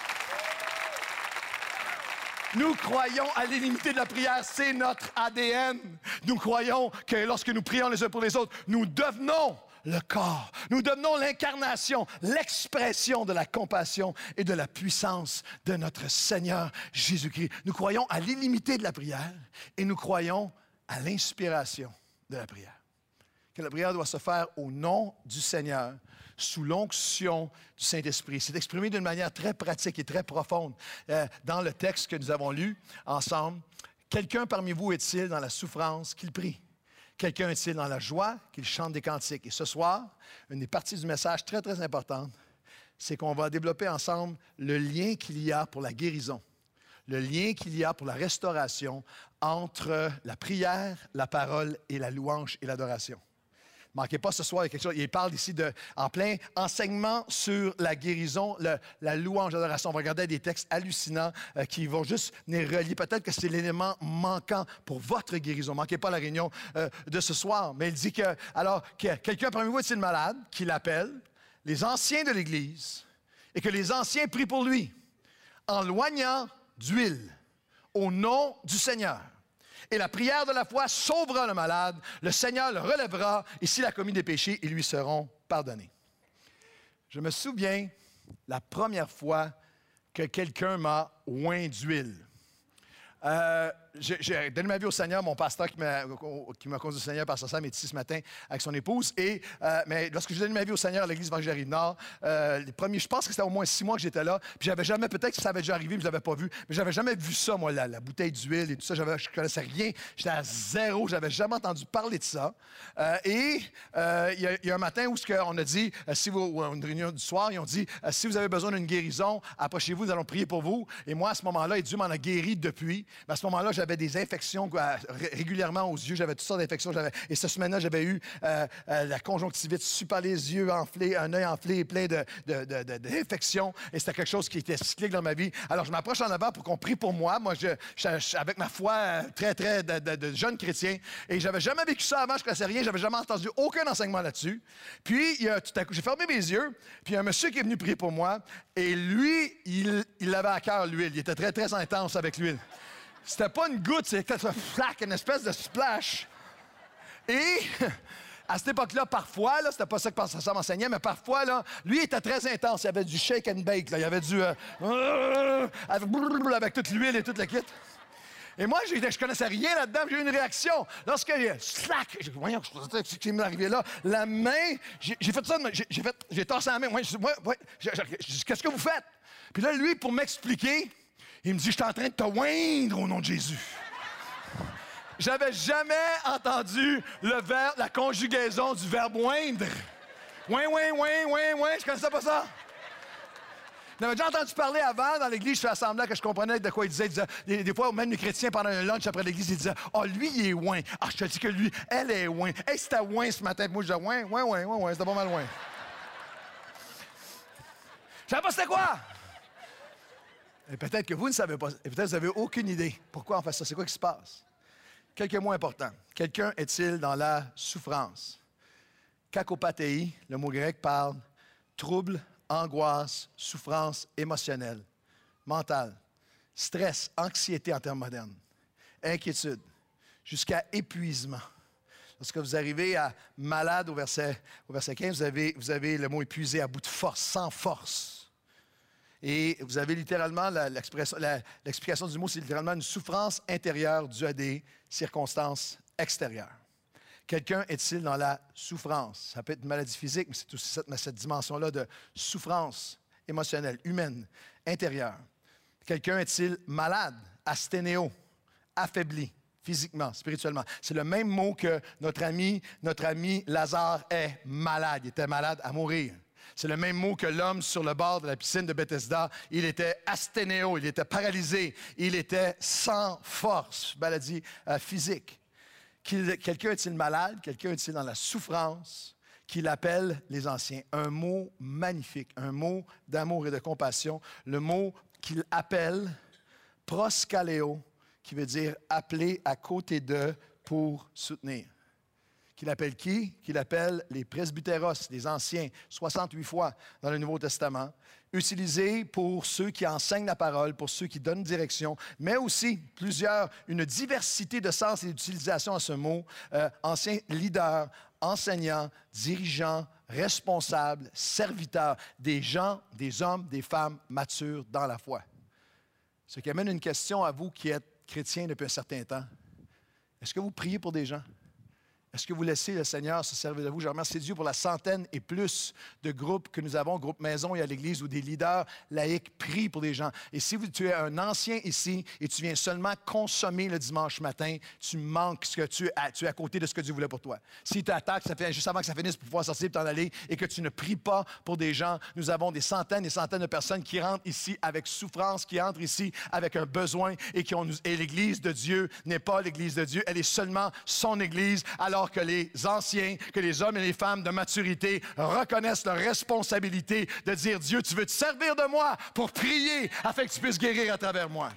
Nous croyons à l'illimité de la prière, c'est notre ADN. Nous croyons que lorsque nous prions les uns pour les autres, nous devenons le corps. Nous devenons l'incarnation, l'expression de la compassion et de la puissance de notre Seigneur Jésus-Christ. Nous croyons à l'illimité de la prière et nous croyons à l'inspiration de la prière. Que la prière doit se faire au nom du Seigneur, sous l'onction du Saint-Esprit. C'est exprimé d'une manière très pratique et très profonde dans le texte que nous avons lu ensemble. Quelqu'un parmi vous est-il dans la souffrance qu'il prie? Quelqu'un est-il dans la joie qu'il chante des cantiques? Et ce soir, une des parties du message très, très importante, c'est qu'on va développer ensemble le lien qu'il y a pour la guérison, le lien qu'il y a pour la restauration entre la prière, la parole et la louange et l'adoration. Ne manquez pas ce soir, il y a quelque chose. Il parle ici en plein enseignement sur la guérison, la louange, l'adoration. On va regarder des textes hallucinants qui vont juste venir relier. Peut-être que c'est l'élément manquant pour votre guérison. Ne manquez pas la réunion de ce soir. Mais il dit que, alors, que quelqu'un parmi vous est-il malade, qu'il appelle les anciens de l'Église et que les anciens prient pour lui en loignant d'huile au nom du Seigneur. Et la prière de la foi sauvera le malade, le Seigneur le relèvera, et s'il a commis des péchés, ils lui seront pardonnés. Je me souviens la première fois que quelqu'un m'a oint d'huile. J'ai donné ma vie au Seigneur. Mon pasteur qui m'a conduit au Seigneur, pasteur Sam, est ici ce matin avec son épouse. Mais lorsque j'ai donné ma vie au Seigneur à l'église Évangile-Rive-Nord, les premiers, je pense que c'était au moins 6 mois que j'étais là. Puis j'avais jamais, peut-être que ça avait déjà arrivé, mais je l'avais pas vu. Mais j'avais jamais vu ça, moi, la bouteille d'huile et tout ça. Je connaissais rien. J'étais à zéro. J'avais jamais entendu parler de ça. Il y a un matin où on a dit, une réunion du soir, ils ont dit, si vous avez besoin d'une guérison, approchez-vous, nous allons prier pour vous. Et moi, à ce moment-là, et Dieu m'en a guéri depuis. Mais à ce moment-là, j'avais des infections régulièrement aux yeux. J'avais toutes sortes d'infections. Et cette semaine-là, j'avais eu la conjonctivite, super les yeux enflés, un œil enflé et plein d'infections. Et c'était quelque chose qui était cyclique dans ma vie. Alors, je m'approche en avant pour qu'on prie pour moi. Moi, avec ma foi très, très de jeune chrétien. Et j'avais jamais vécu ça avant. Je ne connaissais rien. J'avais jamais entendu aucun enseignement là-dessus. Puis, tout à coup, j'ai fermé mes yeux. Puis, il y a un monsieur qui est venu prier pour moi. Et lui, il avait à cœur l'huile. Il était très, très intense avec l'huile. C'était pas une goutte, c'était une espèce de splash. Et à cette époque-là, parfois, c'était pas ça que ça m'enseignait, mais parfois, lui, il était très intense. Il y avait du shake and bake, il y avait du... avec toute l'huile et toute la kit. Et moi, je connaissais rien là-dedans, j'ai eu une réaction. Lorsque slack, voyons, ce qui m'est arrivé là, la main, j'ai fait ça, j'ai tassé la main. Qu'est-ce que vous faites? Puis là, lui, pour m'expliquer, il me dit, je suis en train de te oindre au nom de Jésus. J'avais jamais entendu la conjugaison du verbe oindre. Ouin, je connaissais pas ça. J'avais déjà entendu parler avant dans l'église, je fais semblant que je comprenais de quoi il disait. Des fois, même les chrétiens, pendant un lunch après l'église, ils disaient, lui, il est ouin. Je te dis que lui, elle est ouin. Hey, c'était ouin ce matin. Moi, je disais, ouin, c'était pas mal ouin. Je savais pas c'était quoi. Et peut-être que vous ne savez pas, et peut-être que vous n'avez aucune idée pourquoi on fait ça. C'est quoi qui se passe? Quelques mots importants. Quelqu'un est-il dans la souffrance? Kakopatei, le mot grec parle trouble, angoisse, souffrance émotionnelle, mentale, stress, anxiété en termes modernes, inquiétude, jusqu'à épuisement. Lorsque vous arrivez à malade au verset 15, vous avez le mot épuisé, à bout de force, sans force. Et vous avez littéralement, l'explication du mot, c'est littéralement une souffrance intérieure due à des circonstances extérieures. Quelqu'un est-il dans la souffrance? Ça peut être une maladie physique, mais c'est aussi cette dimension-là de souffrance émotionnelle, humaine, intérieure. Quelqu'un est-il malade, asténéo, affaibli, physiquement, spirituellement? C'est le même mot que notre ami Lazare est malade. Il était malade à mourir. C'est le même mot que l'homme sur le bord de la piscine de Bethesda. Il était asténéo, il était paralysé, il était sans force, maladie physique. Quelqu'un est-il malade? Quelqu'un est-il dans la souffrance? Qu'il appelle les anciens. Un mot magnifique, un mot d'amour et de compassion. Le mot qu'il appelle proskaleo, qui veut dire appeler à côté d'eux pour soutenir. Qu'il appelle qui? Qu'il appelle les presbytéros, les anciens, 68 fois dans le Nouveau Testament, utilisé pour ceux qui enseignent la parole, pour ceux qui donnent direction, mais aussi une diversité de sens et d'utilisation à ce mot, anciens leaders, enseignants, dirigeants, responsables, serviteurs, des gens, des hommes, des femmes matures dans la foi. Ce qui amène une question à vous qui êtes chrétiens depuis un certain temps. Est-ce que vous priez pour des gens? Est-ce que vous laissez le Seigneur se servir de vous? Je remercie Dieu pour la centaine et plus de groupes que nous avons, groupe maison et à l'Église, où des leaders laïcs prient pour des gens. Et si tu es un ancien ici et tu viens seulement consommer le dimanche matin, tu manques ce que tu es à côté de ce que Dieu voulait pour toi. Si tu attaques, ça fait juste avant que ça finisse pour pouvoir sortir et t'en aller, et que tu ne pries pas pour des gens, nous avons des centaines et centaines de personnes qui rentrent ici avec souffrance, qui entrent ici avec un besoin, et l'Église de Dieu n'est pas l'Église de Dieu, elle est seulement son Église, alors que les anciens, que les hommes et les femmes de maturité reconnaissent leur responsabilité de dire, Dieu, tu veux te servir de moi pour prier afin que tu puisses guérir à travers moi.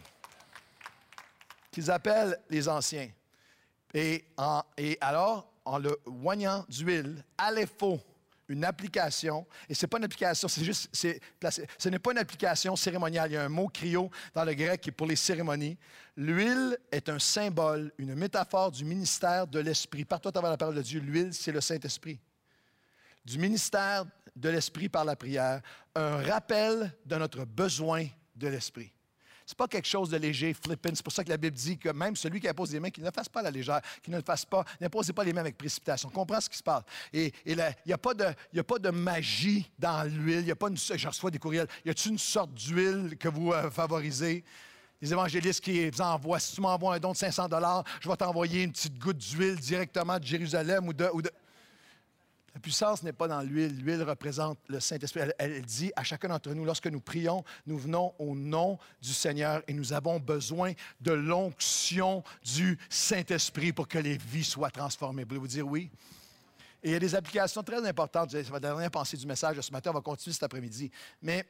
Qu'ils appellent les anciens. Et alors, en le oignant d'huile, Alepho, une application, et ce n'est pas une application, ce n'est pas une application cérémoniale. Il y a un mot cryo dans le grec qui est pour les cérémonies. L'huile est un symbole, une métaphore du ministère de l'Esprit. Partout à travers la parole de Dieu, l'huile, c'est le Saint-Esprit. Du ministère de l'Esprit par la prière, un rappel de notre besoin de l'Esprit. Ce n'est pas quelque chose de léger, flippant. C'est pour ça que la Bible dit que même celui qui impose des mains, qu'il ne fasse pas à la légère, qu'il ne fasse pas, n'imposez pas les mains avec précipitation. On comprend ce qui se passe. Et il n'y a pas de magie dans l'huile. Il n'y a pas je reçois des courriels. Y a-t-il une sorte d'huile que vous favorisez? Les évangélistes qui vous envoient, si tu m'envoies un don de 500 $, je vais t'envoyer une petite goutte d'huile directement de Jérusalem ou de... La puissance n'est pas dans l'huile. L'huile représente le Saint-Esprit. Elle dit à chacun d'entre nous, lorsque nous prions, nous venons au nom du Seigneur et nous avons besoin de l'onction du Saint-Esprit pour que les vies soient transformées. Voulez-vous dire oui? Et il y a des applications très importantes. C'est la dernière pensée du message de ce matin. On va continuer cet après-midi. Mais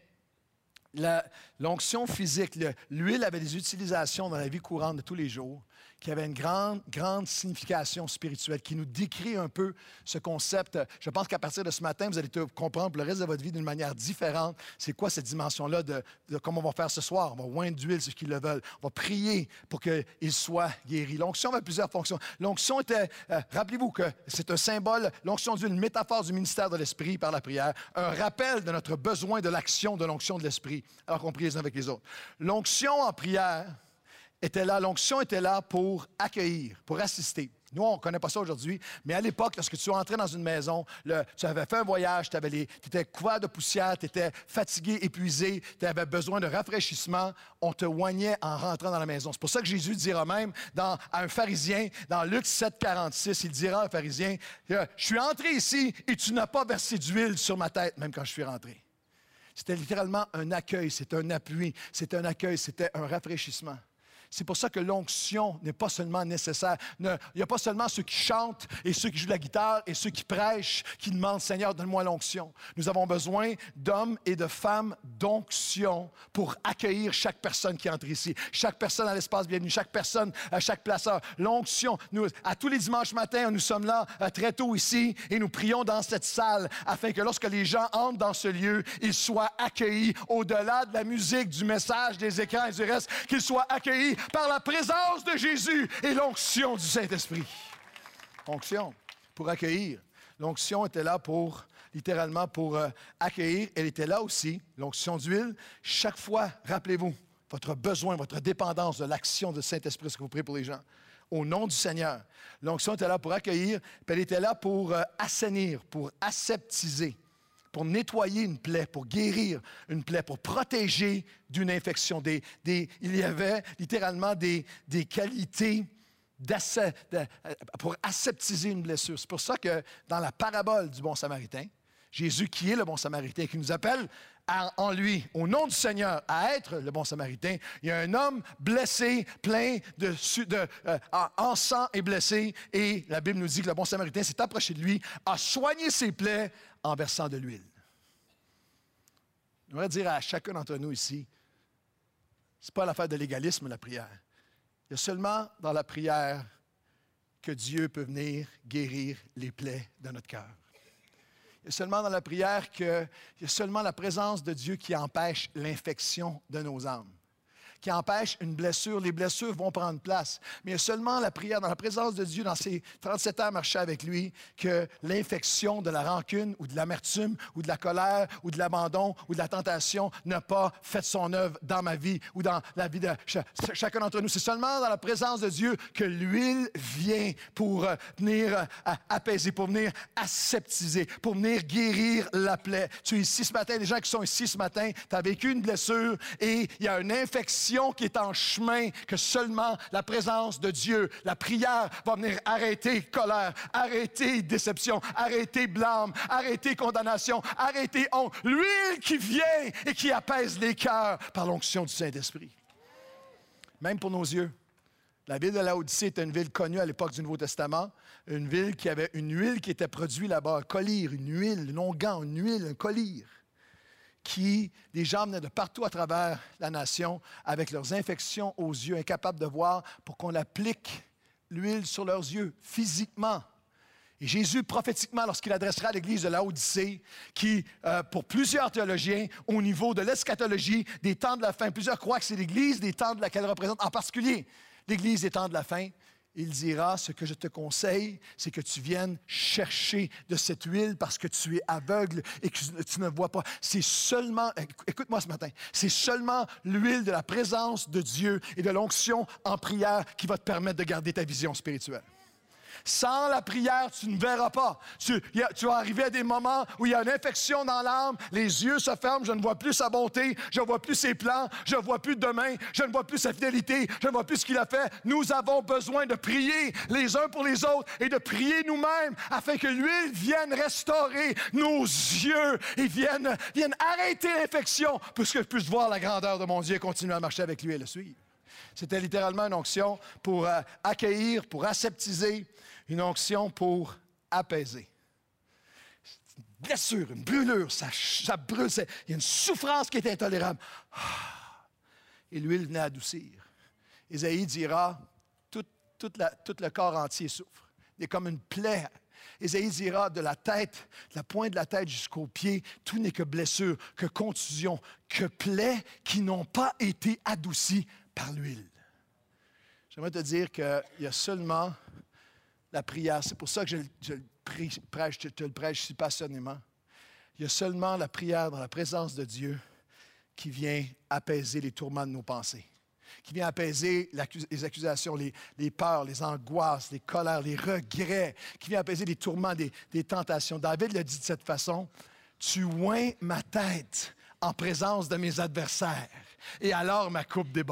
l'onction physique, l'huile avait des utilisations dans la vie courante de tous les jours qui avaient une grande signification spirituelle, qui nous décrit un peu ce concept. Je pense qu'à partir de ce matin, vous allez comprendre pour le reste de votre vie d'une manière différente. C'est quoi cette dimension-là de comme on va faire ce soir? On va oindre d'huile ceux qui le veulent. On va prier pour qu'ils soient guéris. L'onction avait plusieurs fonctions. L'onction était, rappelez-vous que c'est un symbole, l'onction d'huile, une métaphore du ministère de l'Esprit par la prière, un rappel de notre besoin de l'action de l'onction de l'Esprit, alors qu'on prie les uns avec les autres. L'onction en prière l'onction était là pour accueillir, pour assister. Nous, on ne connaît pas ça aujourd'hui, mais à l'époque, lorsque tu entrais dans une maison, tu avais fait un voyage, tu étais couvert de poussière, tu étais fatigué, épuisé, tu avais besoin de rafraîchissement, on te oignait en rentrant dans la maison. C'est pour ça que Jésus dira même à un pharisien, dans Luc 7, 46, il dira à un pharisien, « Je suis entré ici et tu n'as pas versé d'huile sur ma tête, même quand je suis rentré. » C'était littéralement un accueil, c'était un appui, c'était un accueil, c'était un rafraîchissement. C'est pour ça que l'onction n'est pas seulement nécessaire. Il n'y a pas seulement ceux qui chantent et ceux qui jouent de la guitare et ceux qui prêchent qui demandent « Seigneur, donne-moi l'onction ». Nous avons besoin d'hommes et de femmes d'onction pour accueillir chaque personne qui entre ici, chaque personne à l'espace bienvenue, chaque personne à chaque placeur. L'onction, à tous les dimanches matins, nous sommes là très tôt ici et nous prions dans cette salle afin que lorsque les gens entrent dans ce lieu, ils soient accueillis au-delà de la musique, du message, des écrans et du reste, qu'ils soient accueillis par la présence de Jésus et l'onction du Saint-Esprit. Onction, pour accueillir. L'onction était là littéralement pour accueillir. Elle était là aussi, l'onction d'huile. Chaque fois, rappelez-vous, votre besoin, votre dépendance de l'action du Saint-Esprit, ce que vous priez pour les gens. Au nom du Seigneur. L'onction était là pour accueillir, puis elle était là pour assainir, pour aseptiser, pour nettoyer une plaie, pour guérir une plaie, pour protéger d'une infection. Il y avait littéralement des qualités pour aseptiser une blessure. C'est pour ça que dans la parabole du bon Samaritain, Jésus, qui est le bon Samaritain, qui nous appelle en lui, au nom du Seigneur, à être le bon Samaritain, il y a un homme blessé, plein en sang et blessé, et la Bible nous dit que le bon Samaritain s'est approché de lui, a soigné ses plaies en versant de l'huile. J'aimerais dire à chacun d'entre nous ici, ce n'est pas l'affaire de l'égalisme, la prière. Il y a seulement dans la prière que Dieu peut venir guérir les plaies de notre cœur. Il y a seulement dans la prière qu'il y a seulement la présence de Dieu qui empêche l'infection de nos âmes. qui empêche une blessure. Les blessures vont prendre place. Mais il y a seulement la prière, dans la présence de Dieu, dans ces 37 ans à marcher avec lui, que l'infection de la rancune ou de l'amertume ou de la colère ou de l'abandon ou de la tentation n'a pas fait son œuvre dans ma vie ou dans la vie de chacun d'entre nous. C'est seulement dans la présence de Dieu que l'huile vient pour venir apaiser, pour venir aseptiser, pour venir guérir la plaie. Tu es ici ce matin, les gens qui sont ici ce matin, tu as vécu une blessure et il y a une infection qui est en chemin que seulement la présence de Dieu, la prière va venir arrêter colère, arrêter déception, arrêter blâme, arrêter condamnation, arrêter honte. L'huile qui vient et qui apaise les cœurs par l'onction du Saint-Esprit. Même pour nos yeux. La ville de Laodicée était une ville connue à l'époque du Nouveau Testament, une ville qui avait une huile qui était produite là-bas, un collyre, une huile, un onguent, une huile, un collyre, qui, les gens venaient de partout à travers la nation avec leurs infections aux yeux, incapables de voir, pour qu'on applique l'huile sur leurs yeux, physiquement. Et Jésus, prophétiquement, lorsqu'il adressera à l'Église de Laodicée, qui, pour plusieurs théologiens, au niveau de l'eschatologie, des temps de la fin, plusieurs croient que c'est l'Église des temps de la qu'elle représente, en particulier l'Église des temps de la fin, il dira, ce que je te conseille, c'est que tu viennes chercher de cette huile parce que tu es aveugle et que tu ne vois pas. C'est seulement, écoute-moi ce matin, c'est seulement l'huile de la présence de Dieu et de l'onction en prière qui va te permettre de garder ta vision spirituelle. Sans la prière, tu ne verras pas. Tu vas arriver à des moments où il y a une infection dans l'âme, les yeux se ferment, je ne vois plus sa bonté, je ne vois plus ses plans, je ne vois plus demain, je ne vois plus sa fidélité, je ne vois plus ce qu'il a fait. Nous avons besoin de prier les uns pour les autres et de prier nous-mêmes afin que l'huile vienne restaurer nos yeux et vienne arrêter l'infection pour que je puisse voir la grandeur de mon Dieu et continuer à marcher avec lui et le suivre. C'était littéralement une onction pour accueillir, pour aseptiser, une onction pour apaiser. Une blessure, une brûlure, ça brûle, il y a une souffrance qui est intolérable. Et l'huile venait adoucir. Ésaïe dira, tout le corps entier souffre. Il est comme une plaie. Ésaïe dira, de la tête, de la pointe de la tête jusqu'aux pieds, tout n'est que blessure, que contusion, que plaies qui n'ont pas été adoucies par l'huile. J'aimerais te dire qu'il y a seulement la prière. C'est pour ça que je te le prêche si passionnément. Il y a seulement la prière dans la présence de Dieu qui vient apaiser les tourments de nos pensées, qui vient apaiser les accusations, les peurs, les angoisses, les colères, les regrets, qui vient apaiser les tourments des tentations. David l'a dit de cette façon, « Tu oins ma tête en présence de mes adversaires, et alors ma coupe déborde. »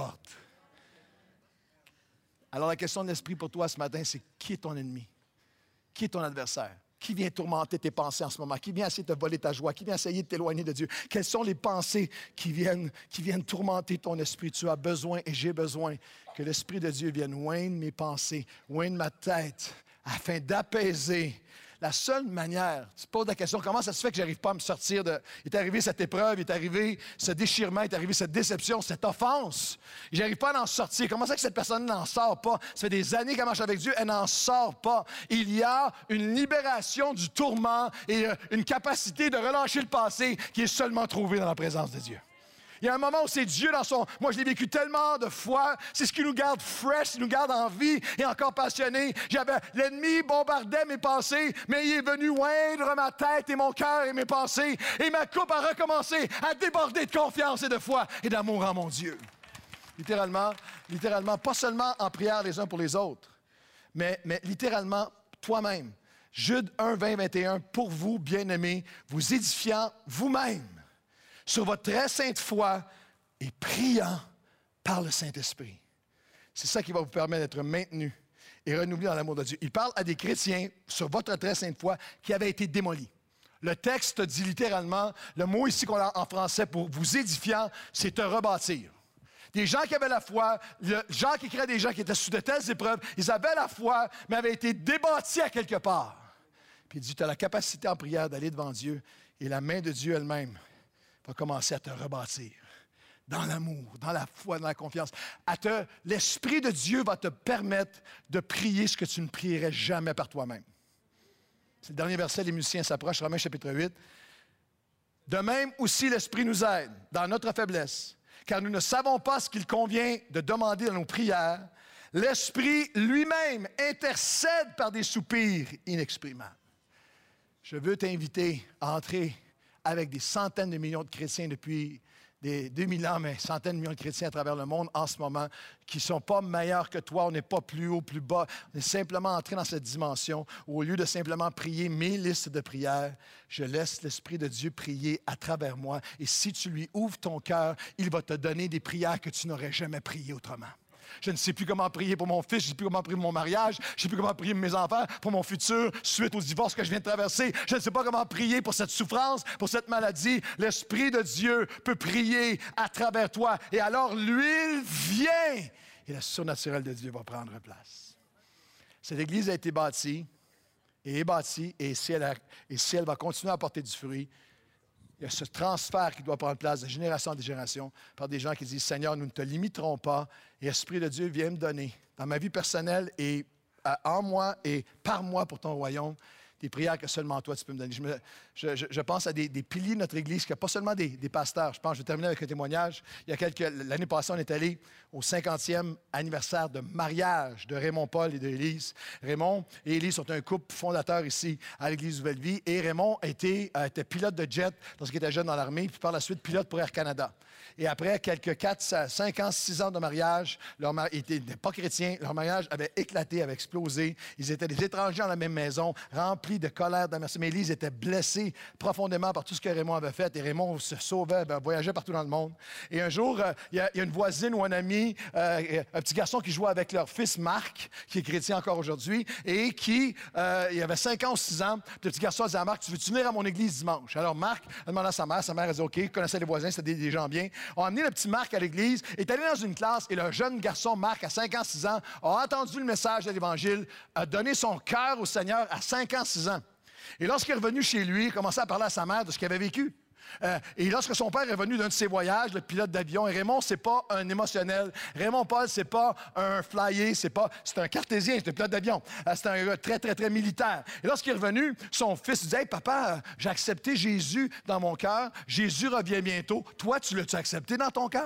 Alors la question de l'esprit pour toi ce matin, c'est qui est ton ennemi? Qui est ton adversaire? Qui vient tourmenter tes pensées en ce moment? Qui vient essayer de te voler ta joie? Qui vient essayer de t'éloigner de Dieu? Quelles sont les pensées qui viennent tourmenter ton esprit? Tu as besoin et j'ai besoin que l'Esprit de Dieu vienne oindre mes pensées, oindre ma tête, afin d'apaiser. La seule manière, tu te poses la question, comment ça se fait que je n'arrive pas à me sortir de... Il est arrivé cette épreuve, il est arrivé ce déchirement, il est arrivé cette déception, cette offense. Je n'arrive pas à en sortir. Comment ça que cette personne n'en sort pas? Ça fait des années qu'elle marche avec Dieu, elle n'en sort pas. Il y a une libération du tourment et une capacité de relâcher le passé qui est seulement trouvée dans la présence de Dieu. Il y a un moment où c'est Dieu dans son... Moi, je l'ai vécu tellement de fois. C'est ce qui nous garde fresh, qui nous garde en vie et encore passionnés. L'ennemi bombardait mes pensées, mais il est venu oindre ma tête et mon cœur et mes pensées. Et ma coupe a recommencé à déborder de confiance et de foi et d'amour en mon Dieu. Littéralement, pas seulement en prière les uns pour les autres, mais littéralement toi-même. Jude 1, 20, 21, pour vous, bien-aimés, vous édifiant vous-même sur votre très sainte foi et priant par le Saint-Esprit. C'est ça qui va vous permettre d'être maintenu et renouvelé dans l'amour de Dieu. Il parle à des chrétiens sur votre très sainte foi qui avait été démolie. Le texte dit littéralement, le mot ici qu'on a en français pour vous édifiant, c'est te rebâtir. Des gens qui avaient la foi, Jacques écrit à des gens qui étaient sous de telles épreuves, ils avaient la foi, mais avaient été débâtis à quelque part. Puis il dit, tu as la capacité en prière d'aller devant Dieu et la main de Dieu elle-même va commencer à te rebâtir dans l'amour, dans la foi, dans la confiance. L'Esprit de Dieu va te permettre de prier ce que tu ne prierais jamais par toi-même. C'est le dernier verset, les musiciens s'approchent, Romains chapitre 8. De même aussi l'Esprit nous aide dans notre faiblesse. car nous ne savons pas ce qu'il convient de demander dans nos prières, l'Esprit lui-même intercède par des soupirs inexprimables. Je veux t'inviter à entrer avec des centaines de millions de chrétiens depuis des 2000 ans, mais centaines de millions de chrétiens à travers le monde en ce moment, qui ne sont pas meilleurs que toi. On n'est pas plus haut, plus bas. On est simplement entré dans cette dimension où, au lieu de simplement prier mes listes de prières, je laisse l'Esprit de Dieu prier à travers moi. Et si tu lui ouvres ton cœur, il va te donner des prières que tu n'aurais jamais priées autrement. Je ne sais plus comment prier pour mon fils, je ne sais plus comment prier pour mon mariage, je ne sais plus comment prier pour mes enfants, pour mon futur, suite au divorce que je viens de traverser. Je ne sais pas comment prier pour cette souffrance, pour cette maladie. L'Esprit de Dieu peut prier à travers toi. Et alors, l'huile vient et le surnaturel de Dieu va prendre place. Cette Église a été bâtie et est bâtie, et si elle va continuer à porter du fruit, il y a ce transfert qui doit prendre place de génération en génération par des gens qui disent « Seigneur, nous ne te limiterons pas. » Et l'Esprit de Dieu vient me donner, dans ma vie personnelle et en moi et par moi pour ton royaume, des prières que seulement toi, tu peux me donner. Je pense à des piliers de notre Église, qui n'y a pas seulement des pasteurs. Je vais terminer avec un témoignage. L'année passée, on est allé au 50e anniversaire de mariage de Raymond Paul et d'Élise. Raymond et Élise sont un couple fondateur ici à l'Église Nouvelle-Vie. Et Raymond était pilote de jet lorsqu'il était jeune dans l'armée, puis par la suite pilote pour Air Canada. Et après quelques 4, 5 ans, 6 ans de mariage, ils n'étaient pas chrétiens, leur mariage avait éclaté, avait explosé. Ils étaient des étrangers dans la même maison, remplis de colère, d'amertume. Mais Élise était blessée profondément par tout ce que Raymond avait fait. Et Raymond se sauvait, voyageait partout dans le monde. Et un jour, il y a une voisine ou un ami, un petit garçon qui jouait avec leur fils Marc, qui est chrétien encore aujourd'hui, et qui, il avait 5 ans ou 6 ans. Le petit garçon disait à Marc, « Tu veux-tu venir à mon église dimanche? » Alors Marc a demandé à sa mère a dit, « OK, il connaissait les voisins, c'était des gens bien. » On a amené le petit Marc à l'église, est allé dans une classe, et le jeune garçon Marc, à 5 ans, 6 ans, a entendu le message de l'Évangile, a donné son cœur au Seigneur à 5 ans, 6 ans. Et lorsqu'il est revenu chez lui, il a commencé à parler à sa mère de ce qu'il avait vécu. Et lorsque son père est revenu d'un de ses voyages, le pilote d'avion, et Raymond, c'est pas un émotionnel. Raymond Paul, c'est pas un flyer, c'est un cartésien, c'est un pilote d'avion. C'est un gars très, très, très militaire. Et lorsqu'il est revenu, son fils disait, « Hey, papa, j'ai accepté Jésus dans mon cœur. Jésus revient bientôt. Toi, tu l'as-tu accepté dans ton cœur? »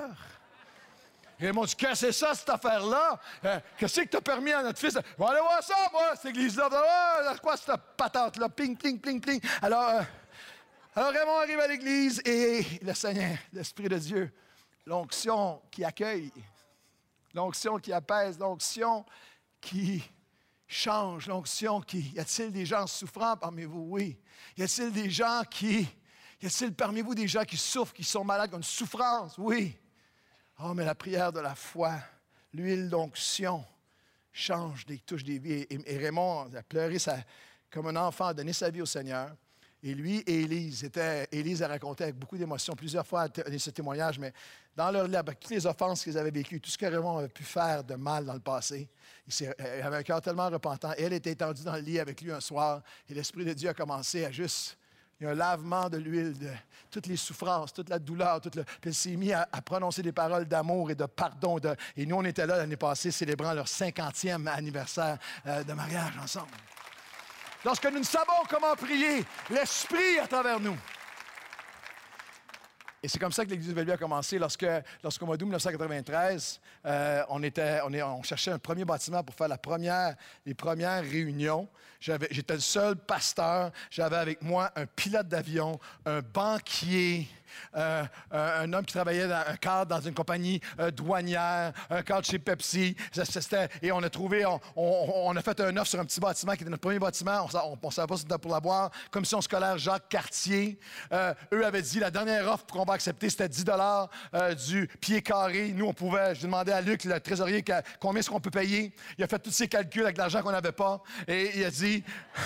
Raymond dit, « Qu'est-ce que c'est ça, cette affaire-là? Qu'est-ce que t'as permis à notre fils? Va aller voir ça, moi, cette église-là. C'est quoi cette patente-là? Ping, ping, ping, ping. » Alors Raymond arrive à l'église et le Seigneur, l'Esprit de Dieu, l'onction qui accueille, l'onction qui apaise, l'onction qui change, l'onction qui... Y a-t-il des gens souffrants parmi vous? Oui. Y a-t-il des gens qui... Y a-t-il parmi vous des gens qui souffrent, qui sont malades, qui ont une souffrance? Oui. Oh, mais la prière de la foi, l'huile d'onction change, touche des vies. Et Raymond a pleuré comme un enfant, a donné sa vie au Seigneur. Et lui et Élise a raconté avec beaucoup d'émotion plusieurs fois ce témoignage, mais dans leur lit, avec toutes les offenses qu'ils avaient vécues, tout ce que Raymond avait pu faire de mal dans le passé, il avait un cœur tellement repentant. Elle était étendue dans le lit avec lui un soir, et l'Esprit de Dieu a commencé à juste... Il y a un lavement de l'huile, de toutes les souffrances, toute la douleur. Puis il s'est mis à prononcer des paroles d'amour et de pardon. Et nous, on était là l'année passée, célébrant leur 50e anniversaire de mariage ensemble. Lorsque nous ne savons comment prier, l'Esprit à travers nous. Et c'est comme ça que l'Église Nouvelle-Vie a commencé. Lorsqu'au mois d'août 1993, on cherchait un premier bâtiment pour faire les premières réunions. J'étais le seul pasteur. J'avais avec moi un pilote d'avion, un banquier, un homme qui travaillait dans un cadre dans une compagnie douanière, un cadre chez Pepsi. Et on a fait un offre sur un petit bâtiment qui était notre premier bâtiment. On ne savait pas si c'était pour l'avoir. Commission scolaire Jacques Cartier. Eux avaient dit la dernière offre qu'on va accepter, c'était 10 $ du pied carré. Nous, je demandais à Luc, le trésorier, combien est-ce qu'on peut payer. Il a fait tous ses calculs avec l'argent qu'on n'avait pas. Et il a dit...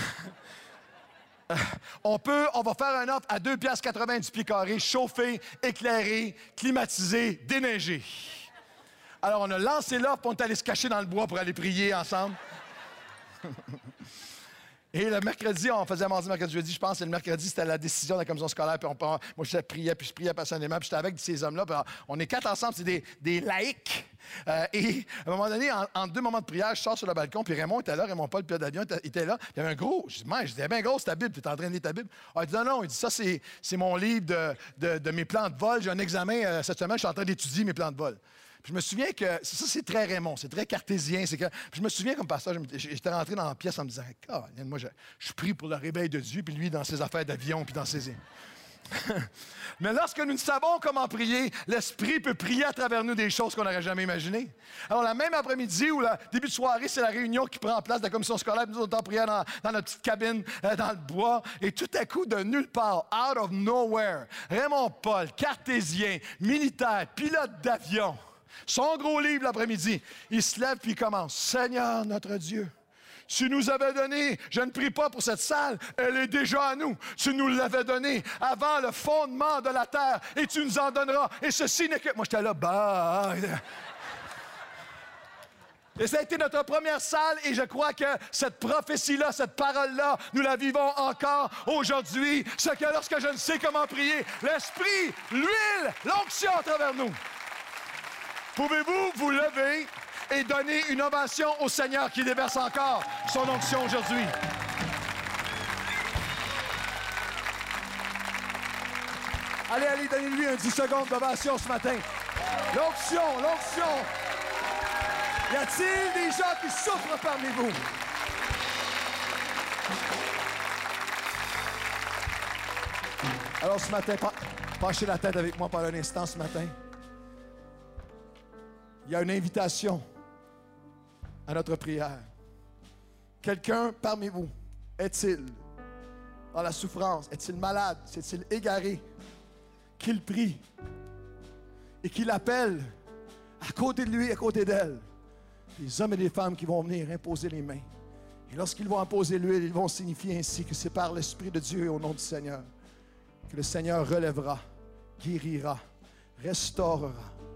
on va faire un offre à 2,80 $ du pied carré, chauffé, éclairé, climatisé, déneigé. Alors, on a lancé l'offre, puis on est allé se cacher dans le bois pour aller prier ensemble. Et le mercredi, on faisait mardi, mercredi, jeudi, je pense, et le mercredi, c'était la décision de la commission scolaire. Puis moi, je priais passionnément, puis j'étais avec ces hommes-là. Puis on est 4 ensemble, c'est des laïcs. Et à un moment donné, en 2 moments de prière, je sors sur le balcon, puis Raymond était là, Raymond Paul, le pilote d'avion, était là. Puis il y avait un gros, je dis, bien gros, c'est ta Bible, tu es en train de lire ta Bible. Ah, il dit, non, il dit, ça, c'est mon livre de mes plans de vol. J'ai un examen cette semaine, je suis en train d'étudier mes plans de vol. Puis je me souviens que ça, c'est très Raymond, c'est très cartésien. Puis je me souviens comme pasteur, j'étais rentré dans la pièce en me disant, moi, je prie pour le réveil de Dieu, puis lui, dans ses affaires d'avion, puis dans ses... Mais lorsque nous savons comment prier, l'Esprit peut prier à travers nous des choses qu'on n'aurait jamais imaginées. Alors, la même après-midi ou le début de soirée, c'est la réunion qui prend place de la commission scolaire. Nous autres, on priait dans notre petite cabine, dans le bois. Et tout à coup, de nulle part, out of nowhere, Raymond Paul, cartésien, militaire, pilote d'avion, son gros livre l'après-midi, il se lève puis il commence. Seigneur notre Dieu, tu nous avais donné, je ne prie pas pour cette salle, elle est déjà à nous. Tu nous l'avais donné avant le fondement de la terre et tu nous en donneras. Et ceci n'est que... Moi, j'étais là, bah... Et ça a été notre première salle et je crois que cette prophétie-là, cette parole-là, nous la vivons encore aujourd'hui. C'est que lorsque je ne sais comment prier, l'Esprit, l'huile, l'onction à travers nous. Pouvez-vous vous lever et donner une ovation au Seigneur qui déverse encore son onction aujourd'hui? Allez, donnez-lui un 10 secondes d'ovation ce matin. L'onction. Y a-t-il des gens qui souffrent parmi vous? Alors ce matin, penchez la tête avec moi pendant un instant ce matin. Il y a une invitation à notre prière. Quelqu'un parmi vous, est-il dans la souffrance? Est-il malade? Est-il égaré? Qu'il prie et qu'il appelle à côté de lui, à côté d'elle, des hommes et des femmes qui vont venir imposer les mains. Et lorsqu'ils vont imposer l'huile, ils vont signifier ainsi que c'est par l'Esprit de Dieu et au nom du Seigneur que le Seigneur relèvera, guérira, restaurera.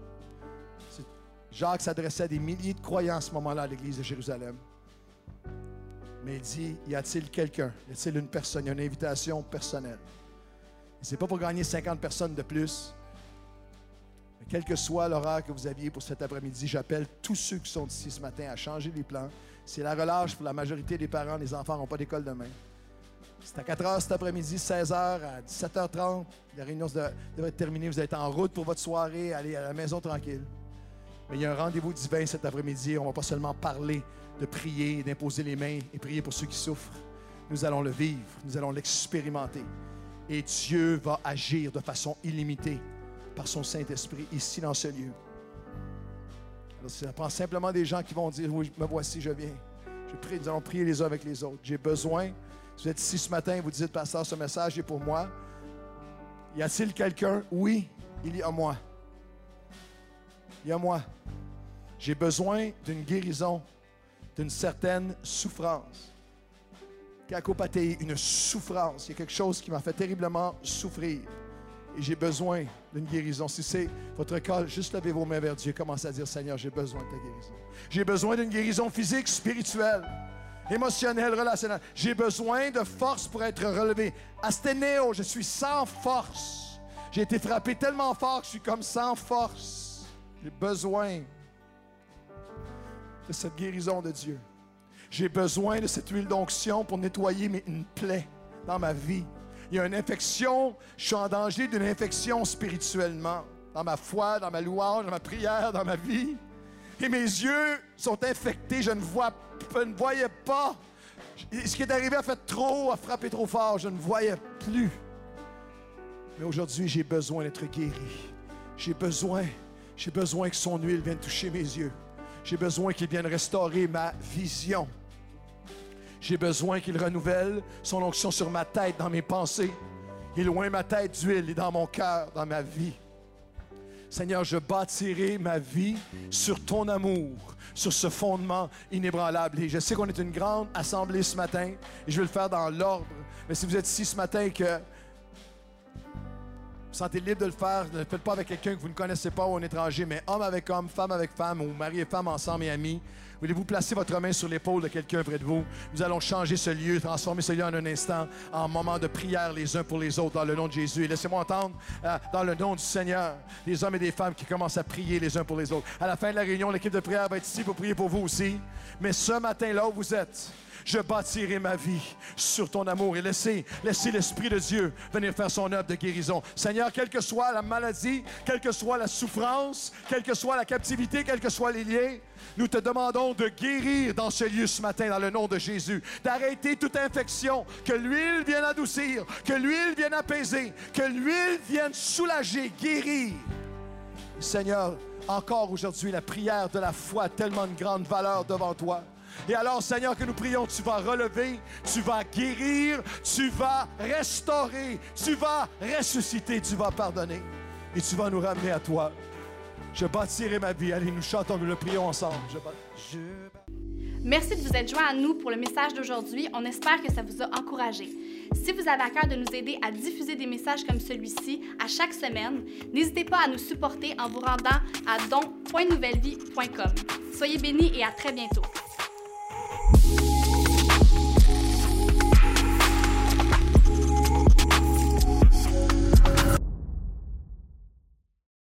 Jacques s'adressait à des milliers de croyants à ce moment-là à l'Église de Jérusalem. Mais il dit, y a-t-il quelqu'un? Y a-t-il une personne? Il y a une invitation personnelle. Ce n'est pas pour gagner 50 personnes de plus. Mais quel que soit l'horaire que vous aviez pour cet après-midi, j'appelle tous ceux qui sont ici ce matin à changer les plans. C'est la relâche pour la majorité des parents. Les enfants n'ont pas d'école demain. C'est à 4 h cet après-midi, 16 h à 17 h 30. La réunion devrait être terminée. Vous êtes en route pour votre soirée. Allez à la maison tranquille. Mais il y a un rendez-vous divin cet après-midi. On ne va pas seulement parler de prier, d'imposer les mains et prier pour ceux qui souffrent. Nous allons le vivre, nous allons l'expérimenter. Et Dieu va agir de façon illimitée par son Saint-Esprit ici dans ce lieu. Alors, ça prend simplement des gens qui vont dire, oui, me voici, je viens. Nous allons prier les uns avec les autres. J'ai besoin, si vous êtes ici ce matin et vous dites, pasteur, ce message est pour moi. Y a-t-il quelqu'un? Oui, il y a moi. Il y a moi. J'ai besoin d'une guérison, d'une certaine souffrance. Kakopatei, une souffrance. Il y a quelque chose qui m'a fait terriblement souffrir. Et j'ai besoin d'une guérison. Si c'est votre cas, juste levez vos mains vers Dieu. Commencez à dire, Seigneur, j'ai besoin de ta guérison. J'ai besoin d'une guérison physique, spirituelle, émotionnelle, relationnelle. J'ai besoin de force pour être relevé. Asténéo, je suis sans force. J'ai été frappé tellement fort que je suis comme sans force. J'ai besoin de cette guérison de Dieu. J'ai besoin de cette huile d'onction pour nettoyer une plaie dans ma vie. Il y a une infection, je suis en danger d'une infection spirituellement, dans ma foi, dans ma louange, dans ma prière, dans ma vie. Et mes yeux sont infectés, je ne voyais pas. Ce qui est arrivé a fait trop, a frappé trop fort, je ne voyais plus. Mais aujourd'hui, j'ai besoin d'être guéri. J'ai besoin que son huile vienne toucher mes yeux. J'ai besoin qu'il vienne restaurer ma vision. J'ai besoin qu'il renouvelle son onction sur ma tête, dans mes pensées. Il loin ma tête d'huile et dans mon cœur, dans ma vie. Seigneur, je bâtirai ma vie sur ton amour, sur ce fondement inébranlable. Et je sais qu'on est une grande assemblée ce matin et je vais le faire dans l'ordre. Mais si vous êtes ici ce matin et que vous sentez libre de le faire, ne le faites pas avec quelqu'un que vous ne connaissez pas ou un étranger, mais homme avec homme, femme avec femme ou mari et femme ensemble et amis. Voulez-vous placer votre main sur l'épaule de quelqu'un près de vous? Nous allons changer ce lieu, transformer ce lieu en un instant, en moment de prière les uns pour les autres, dans le nom de Jésus. Et laissez-moi entendre, dans le nom du Seigneur, des hommes et des femmes qui commencent à prier les uns pour les autres. À la fin de la réunion, l'équipe de prière va être ici pour prier pour vous aussi. Mais ce matin, là où vous êtes, je bâtirai ma vie sur ton amour et laissez l'Esprit de Dieu venir faire son œuvre de guérison. Seigneur, quelle que soit la maladie, quelle que soit la souffrance, quelle que soit la captivité, quels que soient les liens, nous te demandons de guérir dans ce lieu ce matin, dans le nom de Jésus, d'arrêter toute infection, que l'huile vienne adoucir, que l'huile vienne apaiser, que l'huile vienne soulager, guérir. Seigneur, encore aujourd'hui, la prière de la foi a tellement de grande valeur devant toi. Et alors, Seigneur, que nous prions, tu vas relever, tu vas guérir, tu vas restaurer, tu vas ressusciter, tu vas pardonner et tu vas nous ramener à toi. Je bâtirai ma vie. Allez, nous chantons, nous le prions ensemble. Merci de vous être joints à nous pour le message d'aujourd'hui. On espère que ça vous a encouragé. Si vous avez à cœur de nous aider à diffuser des messages comme celui-ci à chaque semaine, n'hésitez pas à nous supporter en vous rendant à don.nouvellevie.com. Soyez bénis et à très bientôt.